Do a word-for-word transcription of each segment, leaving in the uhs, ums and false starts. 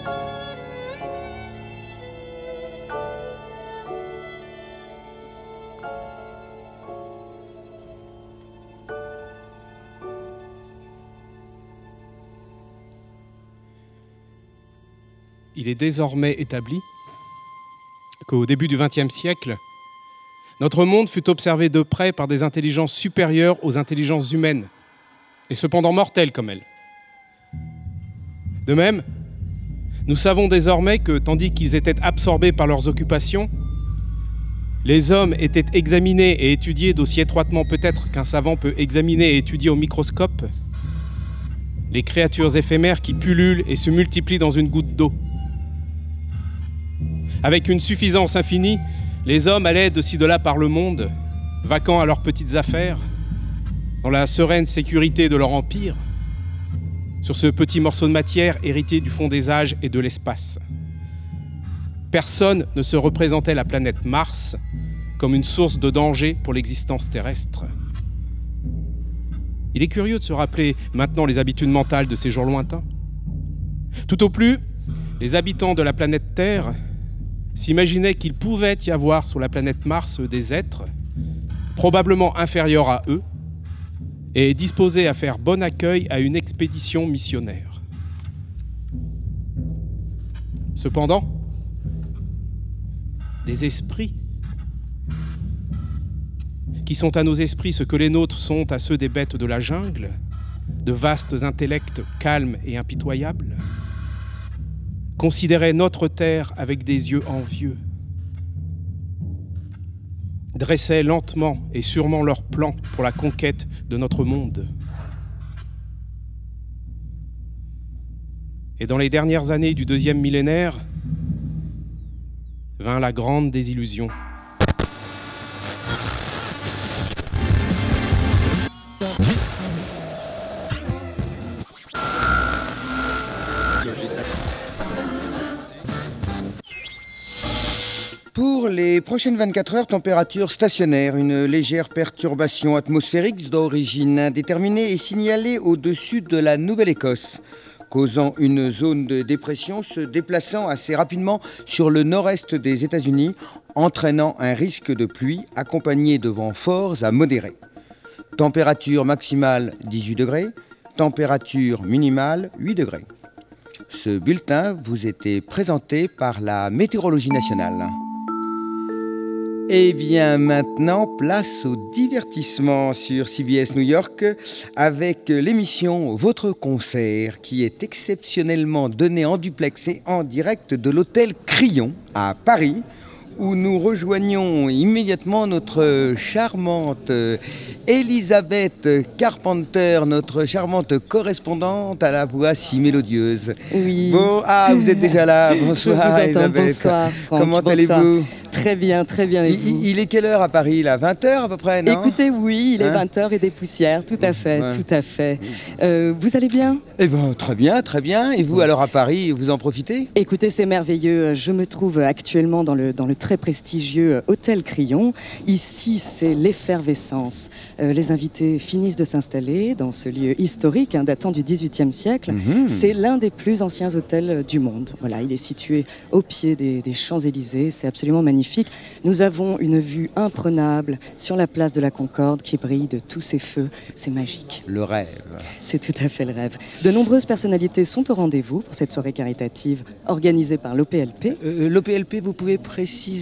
Il est désormais établi qu'au début du vingtième siècle, notre monde fut observé de près par des intelligences supérieures aux intelligences humaines, et cependant mortelles comme elles. De même, nous savons désormais que, tandis qu'ils étaient absorbés par leurs occupations, les hommes étaient examinés et étudiés d'aussi étroitement peut-être qu'un savant peut examiner et étudier au microscope les créatures éphémères qui pullulent et se multiplient dans une goutte d'eau. Avec une suffisance infinie, les hommes allaient de ci de là par le monde, vaquant à leurs petites affaires, dans la sereine sécurité de leur empire, sur ce petit morceau de matière hérité du fond des âges et de l'espace. Personne ne se représentait la planète Mars comme une source de danger pour l'existence terrestre. Il est curieux de se rappeler maintenant les habitudes mentales de ces jours lointains. Tout au plus, les habitants de la planète Terre s'imaginaient qu'il pouvait y avoir sur la planète Mars des êtres probablement inférieurs à eux et disposés à faire bon accueil à une expédition missionnaire. Cependant, des esprits qui sont à nos esprits ce que les nôtres sont à ceux des bêtes de la jungle, de vastes intellects calmes et impitoyables, considéraient notre terre avec des yeux envieux, dressaient lentement et sûrement leurs plans pour la conquête de notre monde. Et dans les dernières années du deuxième millénaire, vint la grande désillusion. Pour les prochaines vingt-quatre heures, température stationnaire. Une légère perturbation atmosphérique d'origine indéterminée est signalée au-dessus de la Nouvelle-Écosse, causant une zone de dépression se déplaçant assez rapidement sur le nord-est des États-Unis, entraînant un risque de pluie accompagné de vents forts à modérés. Température maximale dix-huit degrés, température minimale huit degrés. Ce bulletin vous était présenté par la Météorologie nationale. Et bien maintenant, place au divertissement sur C B S New York avec l'émission Votre Concert qui est exceptionnellement donnée en duplex et en direct de l'hôtel Crillon à Paris, où nous rejoignons immédiatement notre charmante Elisabeth Carpenter, notre charmante correspondante à la voix si mélodieuse. Oui. Bon, ah, vous êtes déjà là. Bonsoir, Elisabeth. Bonsoir, Franck. Comment Bonsoir. allez-vous ? Très bien, très bien. Et il, il est quelle heure à Paris, là ? vingt heures à peu près, non ? Écoutez, oui, il est hein vingt heures et des poussières, tout à fait, ouais. tout à fait. Euh, vous allez bien ? Eh bien, très bien, très bien. Et vous, alors à Paris, vous en profitez ? Écoutez, c'est merveilleux. Je me trouve actuellement dans le, dans le très prestigieux Hôtel Crillon. Ici, c'est l'effervescence. Euh, les invités finissent de s'installer dans ce lieu historique, hein, datant du dix-huitième siècle. Mmh. C'est l'un des plus anciens hôtels du monde. Voilà, il est situé au pied des, des Champs-Élysées. C'est absolument magnifique. Nous avons une vue imprenable sur la place de la Concorde qui brille de tous ses feux. C'est magique. Le rêve. C'est tout à fait le rêve. De nombreuses personnalités sont au rendez-vous pour cette soirée caritative organisée par l'O P L P. Euh, L'O P L P, vous pouvez préciser ?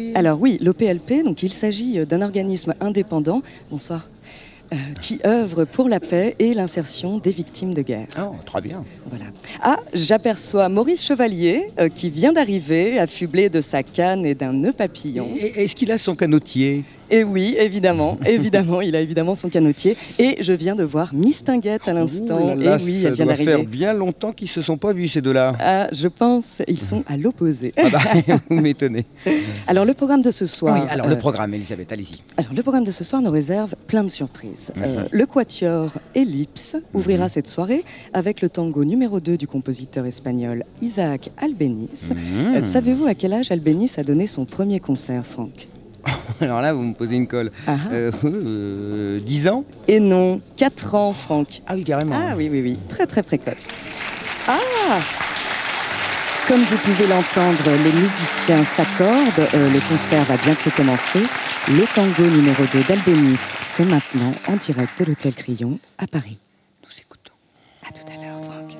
Alors oui, l'O P L P, donc il s'agit d'un organisme indépendant. Bonsoir. Euh, qui œuvre pour la paix et l'insertion des victimes de guerre. Oh, très bien. Voilà. Ah, j'aperçois Maurice Chevalier euh, qui vient d'arriver, affublé de sa canne et d'un nœud papillon. Et, est-ce qu'il a son canotier ? Et oui, évidemment, évidemment, il a évidemment son canotier. Et je viens de voir Miss Tinguette à l'instant. Ouh là là, et oui, ça elle vient doit d'arriver. faire bien longtemps qu'ils se sont pas vus ces deux-là. Ah, je pense, ils sont à l'opposé. Ah bah, vous m'étonnez. Alors le programme de ce soir. Oui, alors euh, le programme, Elisabeth, allez-y. Alors le programme de ce soir nous réserve plein de surprises. Mm-hmm. Euh, le quatuor Ellipse ouvrira mm-hmm. cette soirée avec le tango numéro deux du compositeur espagnol Isaac Albéniz. Mm-hmm. Euh, savez-vous à quel âge Albéniz a donné son premier concert, Franck ? Alors là, vous me posez une colle. Ah euh, euh, dix ans ? Et non, quatre ans, Franck. Ah oui, carrément. Ah oui, oui, oui. Très, très précoce. Ah Comme vous pouvez l'entendre, les musiciens s'accordent. Euh, le concert va bientôt commencer. Le tango numéro deux d'Albéniz, c'est maintenant en direct de l'Hôtel Crillon à Paris. Nous écoutons. À tout à l'heure, Franck.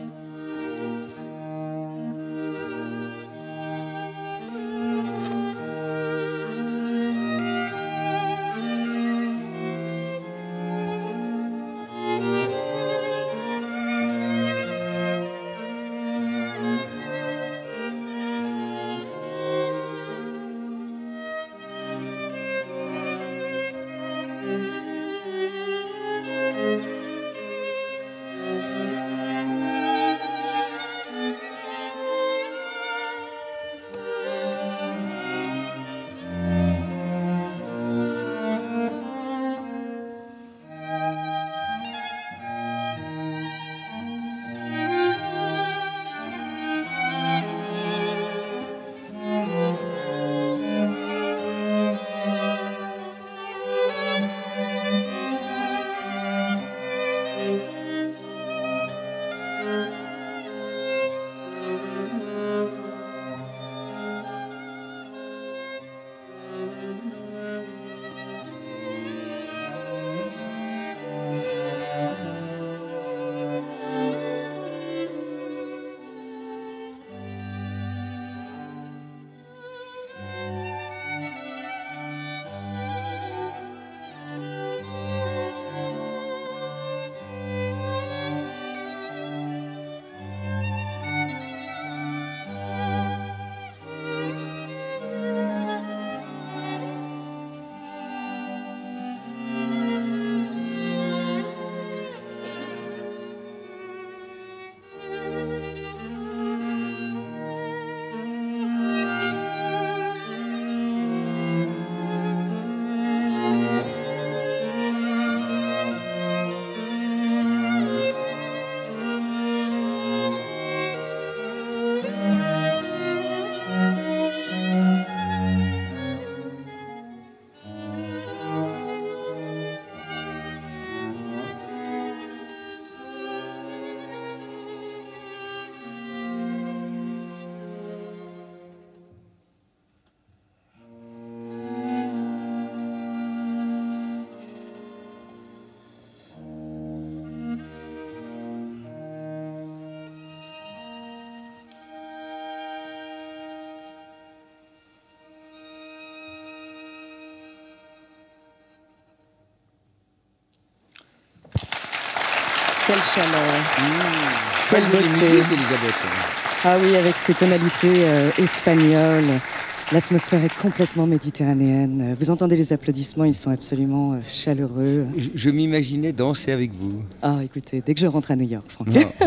Quelle chaleur. Mmh. Quelle Quelle beauté. musique, Elisabeth. Ah oui, avec ces tonalités euh, espagnoles. L'atmosphère est complètement méditerranéenne. Vous entendez les applaudissements, ils sont absolument euh, chaleureux. Je, je m'imaginais danser avec vous. Ah, écoutez, dès que je rentre à New York, Franck. Non.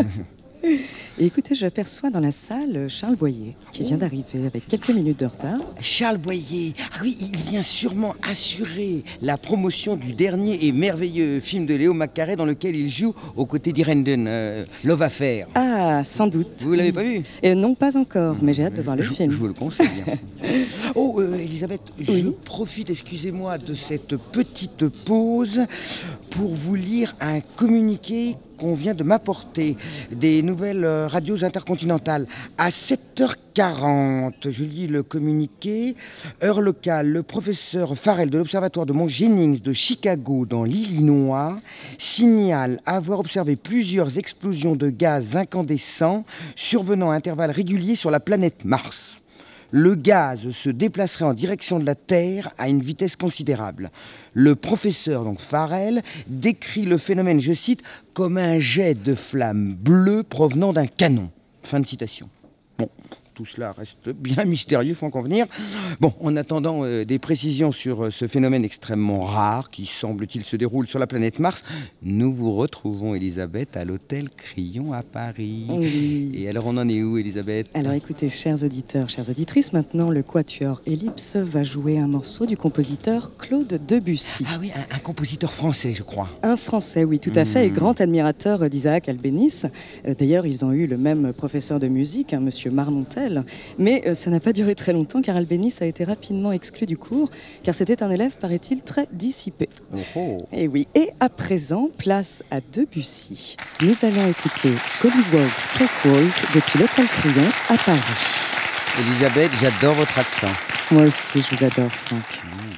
Et écoutez, j'aperçois dans la salle Charles Boyer, qui vient d'arriver avec quelques minutes de retard. Charles Boyer, ah oui, il vient sûrement assurer la promotion du dernier et merveilleux film de Léo McCarey dans lequel il joue aux côtés d'Irenden, euh, Love Affair. Ah, sans doute. Vous l'avez pas vu? Et non, pas encore, mais j'ai hâte de voir le je, film. Je vous le conseille bien. Oh, euh, Elisabeth, je Oui. profite, excusez-moi, de cette petite pause pour vous lire un communiqué qu'on vient de m'apporter des nouvelles radios intercontinentales. À sept heures quarante, je lis le communiqué. Heure locale, le professeur Farrell de l'Observatoire de Mount Jennings de Chicago dans l'Illinois signale avoir observé plusieurs explosions de gaz incandescents survenant à intervalles réguliers sur la planète Mars. Le gaz se déplacerait en direction de la Terre à une vitesse considérable. Le professeur, donc Farrell, décrit le phénomène, je cite, comme un jet de flammes bleues provenant d'un canon. Fin de citation. Bon, tout cela reste bien mystérieux, il faut en convenir. Bon, en attendant euh, des précisions sur euh, ce phénomène extrêmement rare qui, semble-t-il, se déroule sur la planète Mars, nous vous retrouvons, Elisabeth, à l'Hôtel Crillon à Paris. Oui. Et alors, on en est où, Elisabeth? Alors écoutez, chers auditeurs, chères auditrices, maintenant le Quatuor Ellipse va jouer un morceau du compositeur Claude Debussy. Ah oui, un, un compositeur français, je crois. Un Français, oui, tout à fait, et Mmh. grand admirateur d'Isaac Albéniz. Euh, D'ailleurs, ils ont eu le même professeur de musique, hein, Monsieur Marmontel, essentiel. Mais euh, ça n'a pas duré très longtemps car Albéniz a été rapidement exclu du cours, car c'était un élève, paraît-il, très dissipé. Oh oh. Et oui. Et à présent, place à Debussy. Nous allons écouter Goldilocks Cakewalk depuis l'Hôtel Crillon à Paris. Elisabeth, j'adore votre accent. Moi aussi, je vous adore, Franck. Mmh.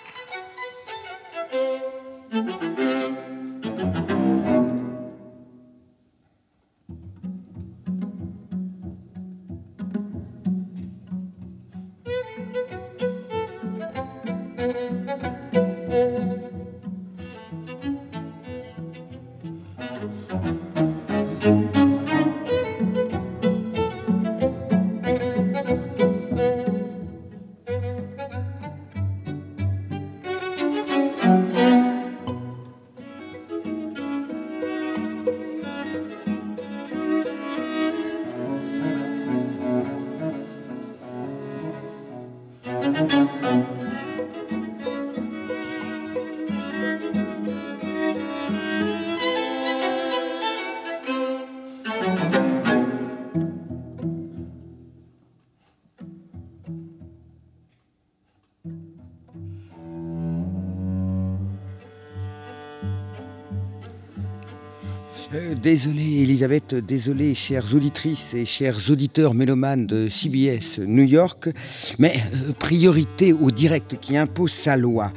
Euh, désolé Elisabeth, désolé chères auditrices et chers auditeurs mélomanes de C B S New York, mais euh, priorité au direct qui impose sa loi.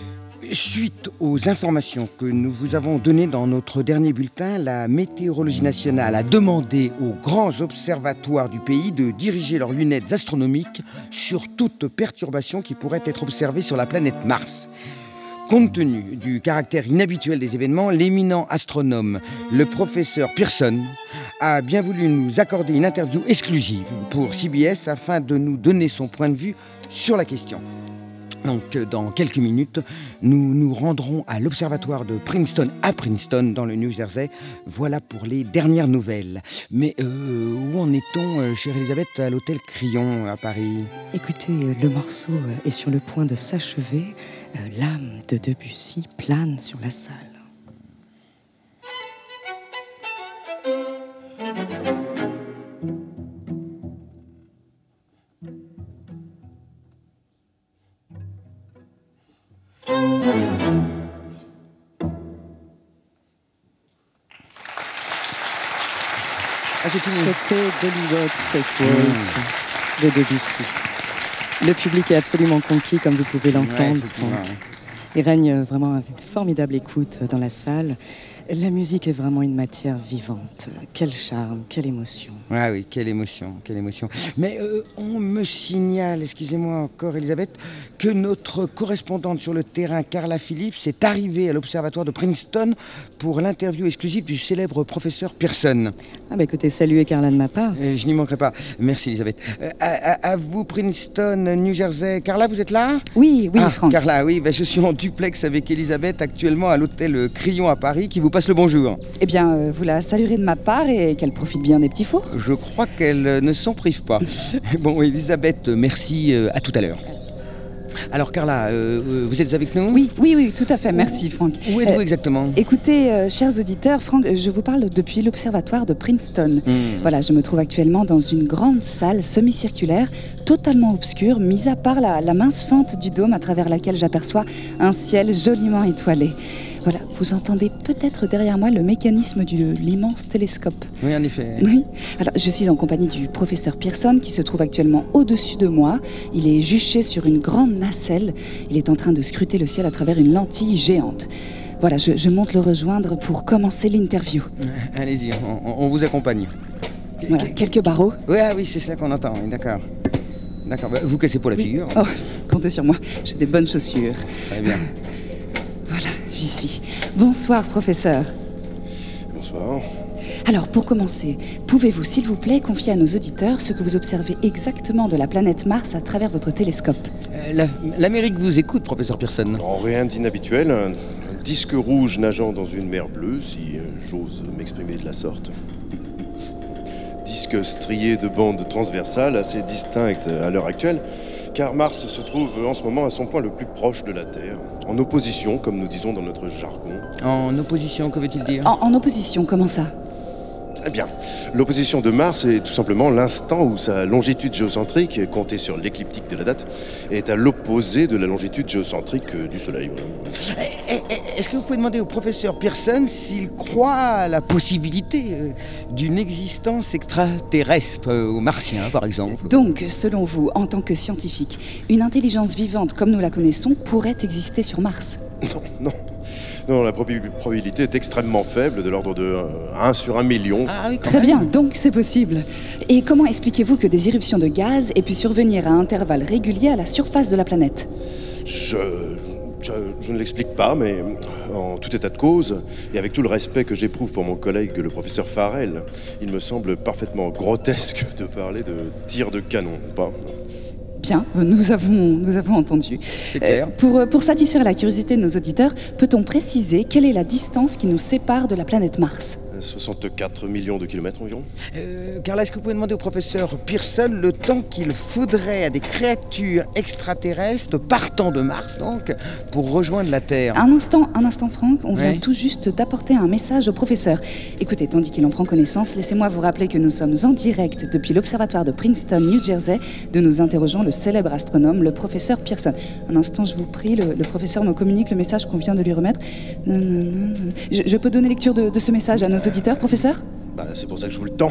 Suite aux informations que nous vous avons données dans notre dernier bulletin, la météorologie nationale a demandé aux grands observatoires du pays de diriger leurs lunettes astronomiques sur toute perturbation qui pourrait être observée sur la planète Mars. Compte tenu du caractère inhabituel des événements, l'éminent astronome, le professeur Pearson, a bien voulu nous accorder une interview exclusive pour C B S afin de nous donner son point de vue sur la question. Donc, dans quelques minutes, nous nous rendrons à l'observatoire de Princeton à Princeton, dans le New Jersey. Voilà pour les dernières nouvelles. Mais euh, où en est-on, euh, chère Elisabeth, à l'hôtel Crillon à Paris ? Écoutez, euh, le morceau euh, est sur le point de s'achever. Euh, l'âme de Debussy plane sur la salle. Ah, c'est fini. C'était Goldilocks Cakewalk mmh. de Debussy. Le public est absolument conquis, comme vous pouvez l'entendre. Ouais, ouais. Il règne vraiment une formidable écoute dans la salle. La musique est vraiment une matière vivante. Quel charme, quelle émotion. Ah oui, quelle émotion, quelle émotion. Mais euh, on me signale, excusez-moi encore Elisabeth, que notre correspondante sur le terrain, Carla Phillips, est arrivée à l'observatoire de Princeton pour l'interview exclusive du célèbre professeur Pearson. Ah bah écoutez, saluez Carla de ma part. Euh, je n'y manquerai pas. Merci Elisabeth. Euh, à, à, à vous Princeton, New Jersey. Carla, vous êtes là ? Oui, oui, ah, Franck. Carla, oui, bah, je suis en duplex avec Elisabeth actuellement à l'hôtel Crillon à Paris qui vous passe le bonjour. Eh bien, euh, vous la saluerez de ma part et qu'elle profite bien des petits fours. Je crois qu'elle euh, ne s'en prive pas. Bon, Elisabeth, merci, euh, à tout à l'heure. Alors Carla, euh, vous êtes avec nous ? Oui, oui, oui, tout à fait, merci Franck. Où êtes-vous Euh, exactement ? Écoutez, euh, chers auditeurs, Franck, je vous parle depuis l'observatoire de Princeton. Hmm. Voilà, je me trouve actuellement dans une grande salle semi-circulaire, totalement obscure, mis à part la, la mince fente du dôme à travers laquelle j'aperçois un ciel joliment étoilé. Voilà, vous entendez peut-être derrière moi le mécanisme de l'immense télescope. Oui, en effet. Oui, alors je suis en compagnie du professeur Pearson qui se trouve actuellement au-dessus de moi. Il est juché sur une grande nacelle. Il est en train de scruter le ciel à travers une lentille géante. Voilà, je, je monte le rejoindre pour commencer l'interview. Allez-y, on, on vous accompagne. Voilà, quelques barreaux. Oui, ah oui, c'est ça qu'on entend, oui, d'accord. D'accord, bah, vous cassez pas la Oui. figure. Oh, comptez sur moi, j'ai des bonnes chaussures. Très bien. Voilà, j'y suis. Bonsoir, professeur. Bonsoir. Alors, pour commencer, pouvez-vous, s'il vous plaît, confier à nos auditeurs ce que vous observez exactement de la planète Mars à travers votre télescope ? Euh, la- L'Amérique vous écoute, professeur Pearson. En rien d'inhabituel, un, un disque rouge nageant dans une mer bleue, si euh, j'ose m'exprimer de la sorte. Disque strié de bandes transversales assez distinctes à l'heure actuelle, car Mars se trouve en ce moment à son point le plus proche de la Terre, en opposition, comme nous disons dans notre jargon. En opposition, que veut-il dire ? En, en opposition, comment ça ? Eh bien, l'opposition de Mars est tout simplement l'instant où sa longitude géocentrique, comptée sur l'écliptique de la date, est à l'opposé de la longitude géocentrique du Soleil. Voilà. Eh, eh, eh, Est-ce que vous pouvez demander au professeur Pearson s'il croit à la possibilité euh, d'une existence extraterrestre euh, aux Martiens, par exemple? Donc, selon vous, en tant que scientifique, une intelligence vivante comme nous la connaissons pourrait exister sur Mars? Non, non. Non, la probi- probabilité est extrêmement faible, de l'ordre de euh, un sur un million. Ah oui, quand Très même. bien, donc c'est possible. Et comment expliquez-vous que des éruptions de gaz aient pu survenir à intervalles réguliers à la surface de la planète? Je, je, je ne l'explique pas, mais en tout état de cause, et avec tout le respect que j'éprouve pour mon collègue le professeur Farrell, il me semble parfaitement grotesque de parler de tir de canon, ou pas? Bien, nous avons, nous avons entendu. C'est clair. Euh, pour, pour satisfaire la curiosité de nos auditeurs, peut-on préciser quelle est la distance qui nous sépare de la planète Mars? soixante-quatre millions de kilomètres environ. Euh, Carla, est-ce que vous pouvez demander au professeur Pearson le temps qu'il faudrait à des créatures extraterrestres partant de Mars, donc, pour rejoindre la Terre? Un instant, un instant Franck, on vient Ouais. tout juste d'apporter un message au professeur. Écoutez, tandis qu'il en prend connaissance, laissez-moi vous rappeler que nous sommes en direct depuis l'observatoire de Princeton, New Jersey, d'où nous interrogeons le célèbre astronome, le professeur Pearson. Un instant, je vous prie, le, le professeur me communique le message qu'on vient de lui remettre. Non, non, non, non. Je, je peux donner lecture de, de ce message à nos auditeurs, professeur? Bah, c'est pour ça que je vous le tends.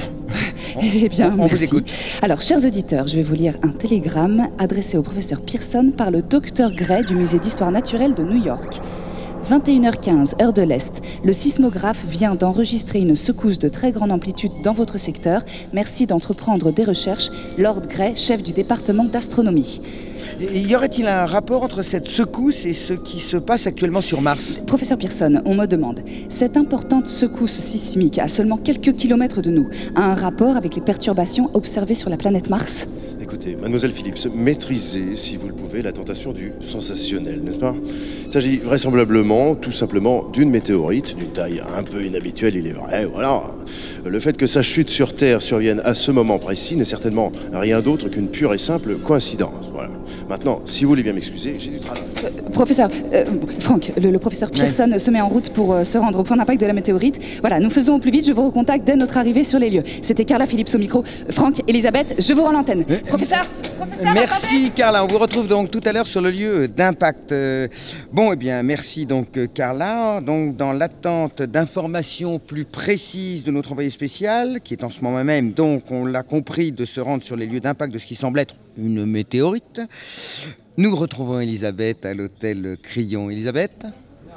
Eh bien, on vous merci. écoute. Alors, chers auditeurs, je vais vous lire un télégramme adressé au professeur Pearson par le docteur Gray du musée d'histoire naturelle de New York. vingt et une heures quinze, heure de l'Est. Le sismographe vient d'enregistrer une secousse de très grande amplitude dans votre secteur. Merci d'entreprendre des recherches. Lord Gray, chef du département d'astronomie. Et y aurait-il un rapport entre cette secousse et ce qui se passe actuellement sur Mars? Professeur Pearson, on me demande, cette importante secousse sismique à seulement quelques kilomètres de nous a un rapport avec les perturbations observées sur la planète Mars? Écoutez, mademoiselle Phillips, maîtrisez, si vous le pouvez, la tentation du sensationnel, n'est-ce pas? Il s'agit vraisemblablement, tout simplement, d'une météorite, d'une taille un peu inhabituelle, il est vrai, voilà. Le fait que sa chute sur Terre survienne à ce moment précis n'est certainement rien d'autre qu'une pure et simple coïncidence, voilà. Maintenant, si vous voulez bien m'excuser, j'ai du travail. Euh, professeur, euh, Franck, le, le professeur Pearson se met en route pour euh, se rendre au point d'impact de la météorite. Voilà, nous faisons au plus vite, je vous recontacte dès notre arrivée sur les lieux. C'était Carla Phillips au micro. Franck, Elisabeth, je vous rends l'antenne. Euh, Professeur, professeur, Merci Carla, on vous retrouve donc tout à l'heure sur le lieu d'impact. Euh, Bon, eh bien, merci donc euh, Carla. Donc, dans l'attente d'informations plus précises de notre envoyé spécial, qui est en ce moment même, donc, on l'a compris, de se rendre sur les lieux d'impact de ce qui semble être une météorite, nous retrouvons Elisabeth à l'hôtel Crillon. Elisabeth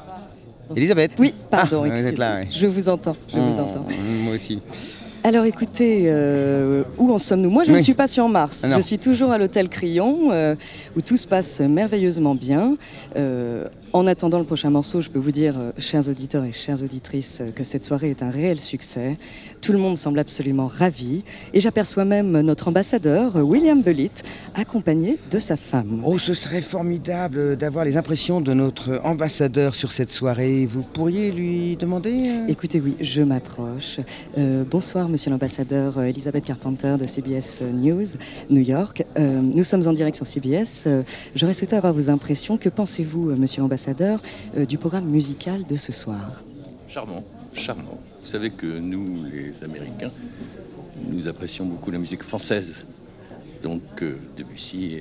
Elisabeth Oui, pardon, Ah, vous êtes excusez-moi. là, ouais. Je vous entends, je vous Oh, entends. Moi aussi. Alors écoutez, euh, où en sommes-nous? Moi je Oui. ne suis pas sur Mars, Ah non. je suis toujours à l'hôtel Crillon, euh, où tout se passe merveilleusement bien. Euh, en attendant le prochain morceau, je peux vous dire, euh, chers auditeurs et chères auditrices, euh, que cette soirée est un réel succès. Tout le monde semble absolument ravi. Et j'aperçois même notre ambassadeur, euh, William Bellitt, accompagné de sa femme. Oh, ce serait formidable d'avoir les impressions de notre ambassadeur sur cette soirée. Vous pourriez lui demander euh Écoutez, oui, je m'approche. Euh, bonsoir, monsieur l'ambassadeur, euh, Elisabeth Carpenter de C B S News, New York. Euh, nous sommes en direct sur C B S. Euh, J'aurais souhaité avoir vos impressions. Que pensez-vous, euh, monsieur l'ambassadeur, euh, du programme musical de ce soir? Charmant, charmant. Vous savez que nous, les Américains, nous apprécions beaucoup la musique française. Donc, euh, Debussy,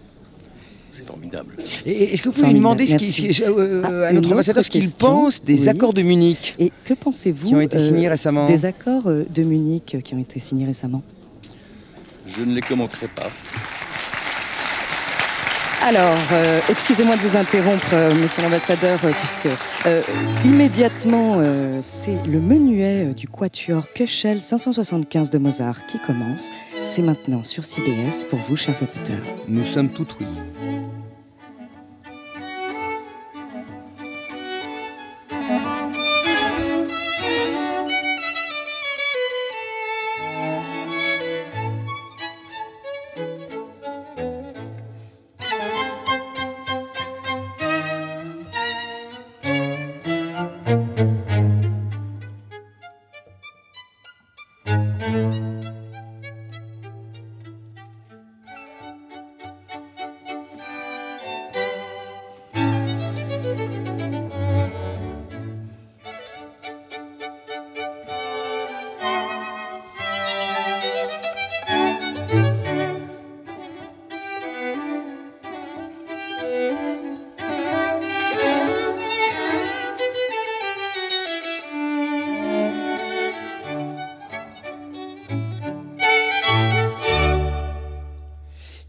c'est formidable. Et Est-ce que vous pouvez lui Formidable, demander ce qui, merci. ce- euh, Ah, à une notre autre ambassadeur ce qu'il question. pense des Oui. accords de Munich Et que pensez-vous qui ont été signés euh, récemment? des accords euh, de Munich euh, qui ont été signés récemment? Je ne les commenterai pas. Alors, euh, excusez-moi de vous interrompre, euh, monsieur l'ambassadeur, euh, puisque euh, immédiatement, euh, c'est le menuet euh, du quatuor Köchel cinq cent soixante-quinze de Mozart qui commence. C'est maintenant sur C B S pour vous, chers auditeurs. Nous sommes tout oui.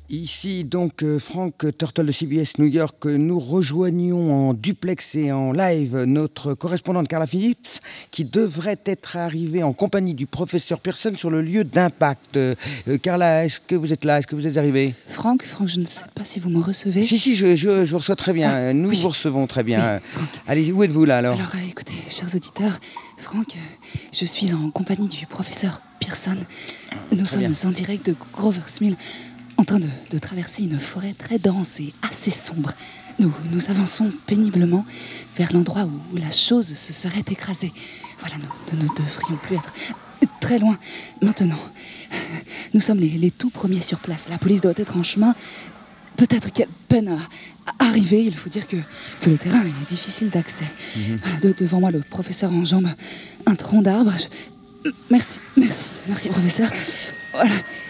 Ici donc euh, Frank Turtle de C B S New York. Nous rejoignons en duplex et en live notre correspondante Carla Phillips qui devrait être arrivée en compagnie du professeur Pearson sur le lieu d'impact. Euh, Carla, est-ce que vous êtes là? Est-ce que vous êtes arrivée? Franck, Franck, je ne sais pas si vous me recevez. Si, si, je, je, je vous reçois très bien. Ah, Nous oui. vous recevons très bien. Oui, Allez, où êtes-vous là alors? Alors euh, écoutez, chers auditeurs, Franck, euh, je suis en compagnie du professeur Pearson. Nous sommes bien. en direct de Grover's Mill, en train de, de traverser une forêt très dense et assez sombre. Nous, nous avançons péniblement vers l'endroit où la chose se serait écrasée. Voilà, nous, nous ne devrions plus être très loin maintenant. Nous sommes les, les tout premiers sur place. La police doit être en chemin. Peut-être qu'elle peine à, à arriver. Il faut dire que, que le terrain est difficile d'accès. Mhm. Voilà, de- devant moi, le professeur enjambe un tronc d'arbre. Je- Merci, merci, merci, professeur. Voilà.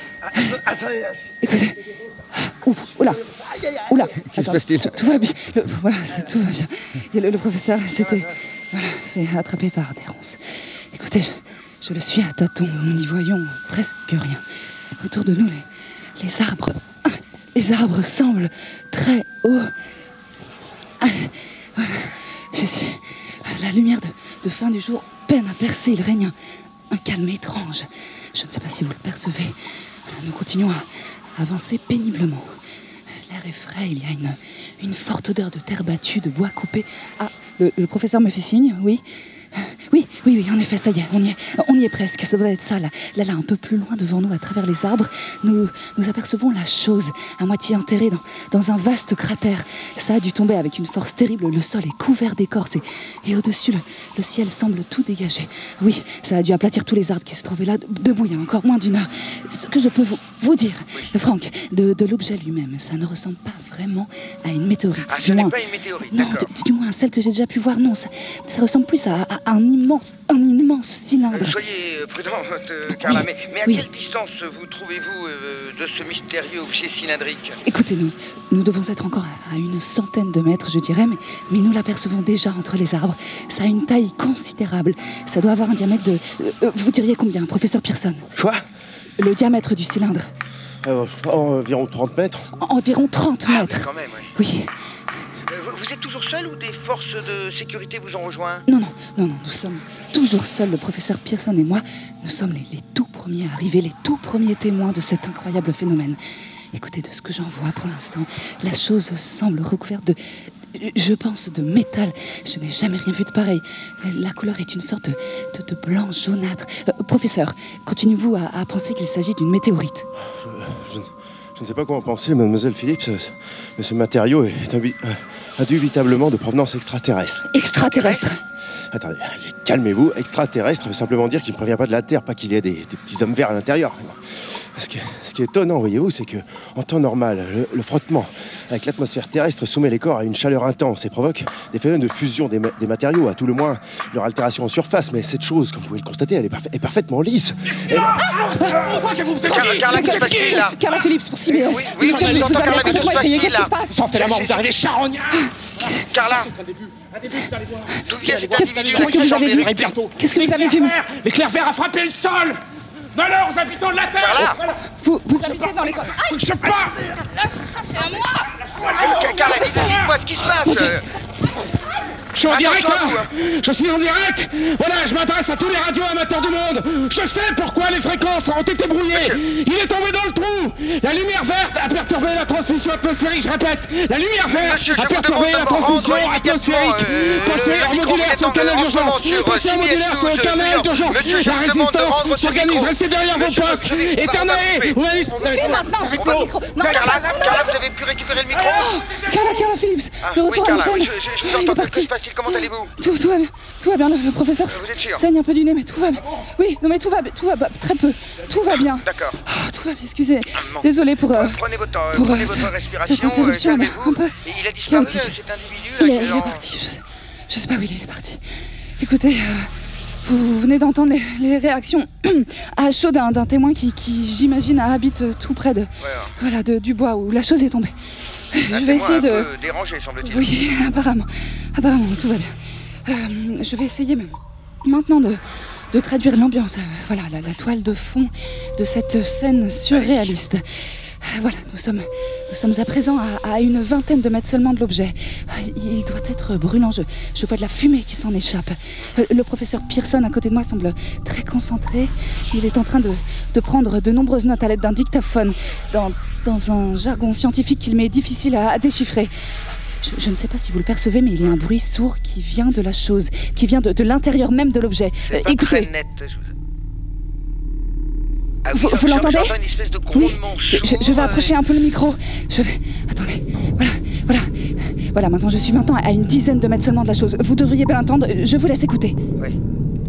Écoutez. Ouf, oula, oula. Qu'est-ce qui se Attends, passe-t-il? tout, tout va bien. Le- voilà, c'est, tout va bien. Et le, le professeur s'était voilà, fait attraper par des ronces. Écoutez, je, je le suis à tâtons. Nous n'y voyons presque rien. Autour de nous, les, les arbres, les arbres semblent très hauts. Ah, voilà. Je suis. La lumière de, de fin du jour peine à percer. Il règne un, un calme étrange. Je ne sais pas si vous le percevez. Nous continuons à avancer péniblement. L'air est frais, il y a une, une forte odeur de terre battue, de bois coupé. Ah, le, le professeur me fait signe, oui. Oui, oui, oui, en effet, ça y est, on y est, on y est presque. Ça doit être ça, là, là, là, un peu plus loin devant nous, à travers les arbres. Nous, nous apercevons la chose, à moitié enterrée dans, dans un vaste cratère. Ça a dû tomber avec une force terrible. Le sol est couvert d'écorce et, et au-dessus, le, le ciel semble tout dégagé. Oui, ça a dû aplatir tous les arbres qui se trouvaient là, debout, il y a encore moins d'une heure. Ce que je peux vous, vous dire, Franck, de, de l'objet lui-même, ça ne ressemble pas vraiment à une météorite. Ah, du ce n'est moins, pas une météorite, non, d'accord. du, du moins, celle que j'ai déjà pu voir, non. Ça, ça ressemble plus à, à un immense, un immense cylindre. Euh, Soyez euh, prudent, euh, Carla, Oui, mais, mais à oui. quelle distance vous trouvez-vous euh, de ce mystérieux objet cylindrique? Écoutez-nous, nous devons être encore à, à une centaine de mètres, je dirais, mais, mais nous l'apercevons déjà entre les arbres. Ça a une taille considérable. Ça doit avoir un diamètre de... euh, euh, vous diriez combien, professeur Pearson? Quoi? Le diamètre du cylindre. Euh, Environ trente mètres. En- environ trente mètres. Quand même, oui. Oui. Euh, vous, vous êtes toujours seul ou des forces de sécurité vous ont rejoint? Non, non, non, non, nous sommes toujours seuls, le professeur Pearson et moi. Nous sommes les, les tout premiers arrivés, les tout premiers témoins de cet incroyable phénomène. Écoutez, de ce que j'en vois pour l'instant, la chose semble recouverte de... Je pense de métal. Je n'ai jamais rien vu de pareil. La couleur est une sorte de, de, de blanc jaunâtre. Euh, professeur, continuez-vous à, à penser qu'il s'agit d'une météorite? Je, je ne sais pas quoi en penser, mademoiselle Phillips, mais ce matériau est indu- euh, indubitablement de provenance extraterrestre. Extraterrestre. Attendez, calmez-vous, extraterrestre veut simplement dire qu'il ne prévient pas de la Terre, pas qu'il y ait des, des petits hommes verts à l'intérieur. Ce qui, est, ce qui est étonnant, voyez-vous, c'est que en temps normal, le, le frottement avec l'atmosphère terrestre soumet les corps à une chaleur intense et provoque des phénomènes de fusion des, ma- des matériaux, à tout le moins leur altération en surface. Mais cette chose, comme vous pouvez le constater, elle est, parfa- est parfaitement lisse. Et- Carla, Carla, qu'est-ce qui se passe-t-il là? Carla Phillips pour C B S. Oui, oui, Monsieur, oui, vous j'entends, avez Carla, complètement qu'est-ce qui se effrayé. Qu'est-ce qui se passe-t-il, passe? Sortez la main, vous arrivez charognard. Carla, Un début, un début, vous allez voir. d'où vient cet Qu'est-ce individu? qu'est-ce que vous avez vu? J'arrive bientôt. Qu'est-ce que vous avez vu, monsieur? L'éclair vert a frappé le sol. Malheur aux habitants de la Terre. Carla. Voilà. Vous, vous habitez dans les... Je pars. Euh, Carla, dites- dites-moi ce qui se passe. euh. Je suis en direct Attention, là. Je suis en direct. Voilà, je m'adresse à tous les radios amateurs du monde. Je sais pourquoi les fréquences ont été brouillées. Il est tombé dans le trou. La lumière verte a perturbé la transmission atmosphérique. Je répète, la lumière verte Monsieur, je a vous perturbé demande la de me transmission rendre immédiatement, atmosphérique. euh, Passez le en micro modulaire est sur en- le canal en ce d'urgence. moment sur Passez en C B S modulaire sur le News, canal New York. d'urgence. Monsieur, je La vous demande de résistance rendre votre s'organise. micro. Restez derrière vos Monsieur, postes. je vais- Éternel. on va Humaniste. maintenant, je prends le micro. Non, Carla, non, Carla, vous avez pu récupérer le micro? Carla, Carla Phillips, Ah, le oui, retour à Carla, l'antenne. oui, je, je- je vous Il est entends. Que parti. se passe-t-il? Comment allez-vous? Tout, tout va bien, tout va bien. Le, le professeur Vous êtes sûr? saigne un peu du nez, mais tout va bien. Oui, non mais tout va, tout va très peu. Tout va bien. D'accord. Oh, tout va bien. Excusez. bon. Désolé pour. euh, Prenez votre, euh, pour, prenez euh, votre ce- respiration, cette interruption, euh, mais calmez-vous. un peu Et il a disparu, chaotique. euh, cet individu Il là, est, qui il en- est parti. Je sais, je sais pas où il est, il est parti. Écoutez, euh, vous, vous venez d'entendre les, les réactions à chaud d'un, d'un témoin qui, qui j'imagine, habite euh, tout près de, Ouais, voilà, de, du bois où la chose est tombée. un Je vais témoin essayer un de. peu dérangé, semble-t-il. Oui, apparemment. Apparemment, tout va bien. Euh, je vais essayer même maintenant de, de traduire l'ambiance. euh, voilà, la, la toile de fond de cette scène surréaliste. Voilà, nous sommes, nous sommes à présent à, à une vingtaine de mètres seulement de l'objet. Il doit être brûlant, je, je vois de la fumée qui s'en échappe. Le professeur Pearson à côté de moi semble très concentré. Il est en train de, de prendre de nombreuses notes à l'aide d'un dictaphone, dans, dans un jargon scientifique qu'il m'est difficile à, à déchiffrer. Je, je ne sais pas si vous le percevez, mais il y a un bruit sourd qui vient de la chose, qui vient de, de l'intérieur même de l'objet. Euh, écoutez. Très net, je... Ah, vous oui, vous l'entendez? Une espèce de Oui, sourd, je, je vais approcher un peu le micro. Je vais... Attendez, voilà, voilà. Voilà, maintenant je suis maintenant à une dizaine de mètres seulement de la chose. Vous devriez bien l'entendre, je vous laisse écouter. Oui.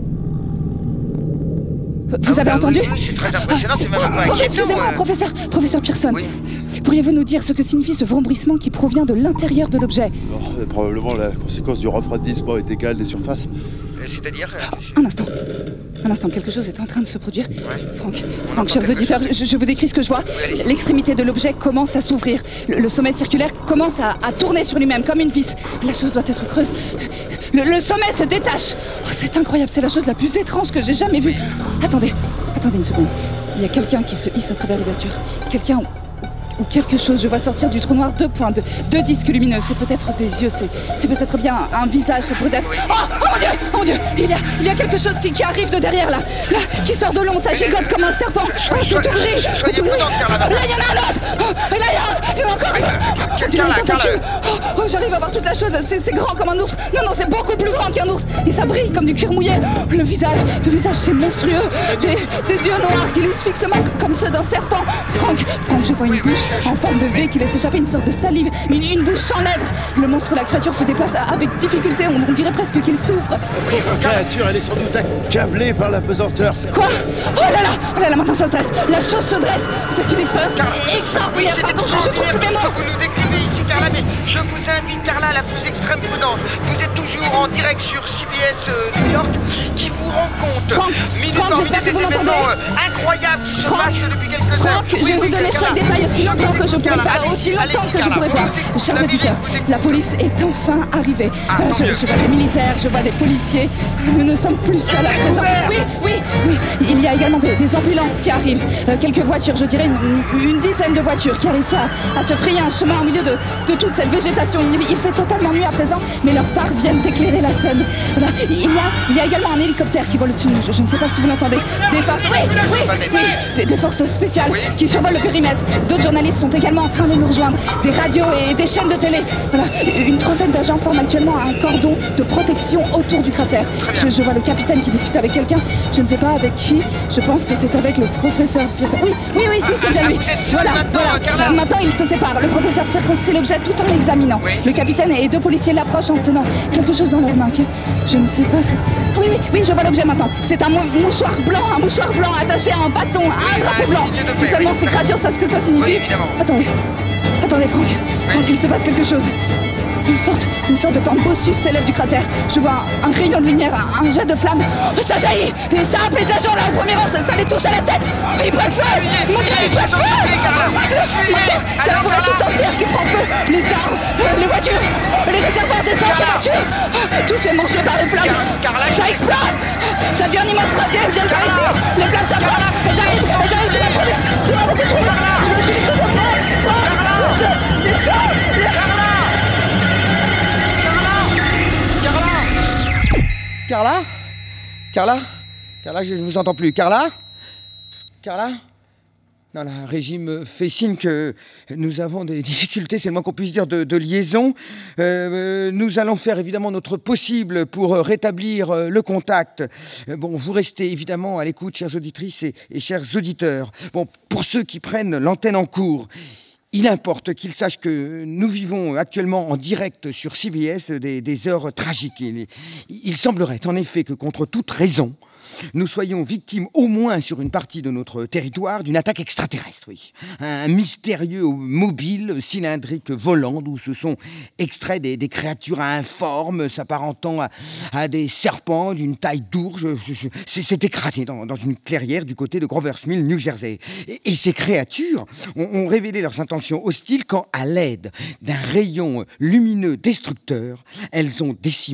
Vous ah, avez bah, entendu? Oui, oui, c'est très impressionnant, c'est même un peu Oh, inquiétant. excusez-moi, euh. professeur, professeur Pearson. Oui. Pourriez-vous nous dire ce que signifie ce vrombissement qui provient de l'intérieur de l'objet? Alors, euh, probablement la conséquence du refroidissement est égale des surfaces. Euh, C'est-à-dire euh, Un instant. Un instant, quelque chose est en train de se produire. Ouais. Franck, On Franck, entend chers quelque auditeurs, chose. je, je vous décris ce que je vois. Oui, allez. L'extrémité de l'objet commence à s'ouvrir. Le, le sommet circulaire commence à, à tourner sur lui-même comme une vis. La chose doit être creuse. Le, le sommet se détache. Oh, c'est incroyable, c'est la chose la plus étrange que j'ai jamais vue. Attendez, attendez une seconde. Il y a quelqu'un qui se hisse à travers les voitures. Quelqu'un... ou quelque chose, je vois sortir du trou noir deux points, deux, deux disques lumineux. C'est peut-être des yeux, c'est, c'est peut-être bien un, un visage, c'est peut-être... Oh, oh mon Dieu, oh mon Dieu, il y a, il y a quelque chose qui, qui arrive de derrière là, là, qui sort de long, ça gigote comme un serpent. Oh, c'est tout gris, c'est tout gris. Là, il y en a un autre. Oh, et là, il y, a, il y en a encore un autre. On dirait une tentacule. Oh, oh, j'arrive à voir toute la chose, c'est, c'est grand comme un ours. Non, non, c'est beaucoup plus grand qu'un ours. Et ça brille comme du cuir mouillé. Le visage, le visage, c'est monstrueux. Des, des yeux noirs qui luisent fixement comme ceux d'un serpent. Franck, Franck, je vois une bouche en forme de V qui laisse échapper une sorte de salive, une, une bouche sans lèvres. Le monstre ou la créature se déplace avec difficulté, on, on dirait presque qu'il souffre. Votre créature, elle est sans doute accablée par la pesanteur. Quoi? Oh là là, oh là là, maintenant ça se dresse, la chose se dresse. C'est une expérience extraordinaire. Pardon, je, je trouve mes mots. Vous nous décrivez ici, Carla, mais je vous invite, Carla, à la plus extrême prudence. Vous êtes toujours en direct sur C B S euh, New York, qui vous rend compte. Franck, minute Franck, par j'espère minute, que vous des m'entendez. événements, euh, incroyables qui se Franck, passent depuis quelques heures. Franck, je vais vous donner chaque détail aussi longtemps que je pourrai faire, aussi longtemps que je pourrai voir. Chers auditeurs, la police est enfin arrivée. Ah, Voilà, tant je, mieux. je vois des militaires, je vois des policiers. Nous ne sommes plus seuls à présent. Oui, oui, oui. Il y a également des, des ambulances qui arrivent. Euh, quelques voitures, je dirais une, une dizaine de voitures qui a réussi à, à se frayer un chemin au milieu de, de toute cette végétation. Il, il fait totalement nuit à présent, mais leurs phares viennent d'éclairer la scène. Voilà. Il, y a, il y a également un hélicoptère qui vole au-dessus de nous. Je, je ne sais pas si vous l'entendez. Des forces, oui, oui, oui, des, des forces spéciales qui survolent le périmètre. D'autres journalistes sont également en train de nous rejoindre. Des radios et des chaînes de télé. Voilà. Une trentaine d'agents forment actuellement un cordon de protection autour du cratère. Je, je vois le capitaine qui discute avec quelqu'un. Je ne sais pas avec qui. Je pense que c'est avec le professeur Pearson. Oui, oui, oui, si, c'est bien lui. Voilà, voilà. Maintenant, ils se séparent. Le professeur circonscrit l'objet tout en l'examinant. Le capitaine et deux policiers l'approchent en tenant quelque chose dans leurs mains. Je ne sais pas ce... Oui, oui, oui, je vois l'objet maintenant. C'est un mou- mouchoir blanc, un mouchoir blanc attaché à un bâton, à un drapeau blanc. Si seulement ces créatures savent ce que ça signifie. Attendez, attendez, Franck. Franck, il se passe quelque chose. Une sorte, une sorte de forme bossue s'élève du cratère. Je vois un, un rayon de lumière, un, un jet de flamme. Oh, ça jaillit. Et ça happe les agents là au premier rang, ça, ça les touche à la tête. Ils prennent feu. Mon Dieu, ils prennent feu. Maintenant, c'est la forêt tout entière qui prend feu. Les arbres, euh, les voitures, les réservoirs d'essence, les voitures. Oh, tout se fait manger par les flammes. Ça explose. Ça devient un immense brasier. Elles viennent par ici. Les flammes s'approchent. Elles arrivent, elles arrivent de la première. De la beaucoup trop. Carla? Carla? Carla, je ne vous entends plus. Carla? Carla? Non, la régie me fait signe que nous avons des difficultés, c'est le moins qu'on puisse dire, de, de liaison. Euh, nous allons faire évidemment notre possible pour rétablir le contact. Bon, vous restez évidemment à l'écoute, chères auditrices et, et chers auditeurs. Bon, pour ceux qui prennent l'antenne en cours, il importe qu'ils sachent que nous vivons actuellement en direct sur C B S des, des heures tragiques. Il, il semblerait en effet que contre toute raison, nous soyons victimes, au moins sur une partie de notre territoire, d'une attaque extraterrestre, oui. Un mystérieux mobile cylindrique volant d'où se sont extraits des, des créatures informes s'apparentant à, à des serpents d'une taille d'ours. C'est écrasé dans, dans une clairière du côté de Grover's Mill, New Jersey. Et, et ces créatures ont, ont révélé leurs intentions hostiles quand, à l'aide d'un rayon lumineux destructeur, elles ont décimé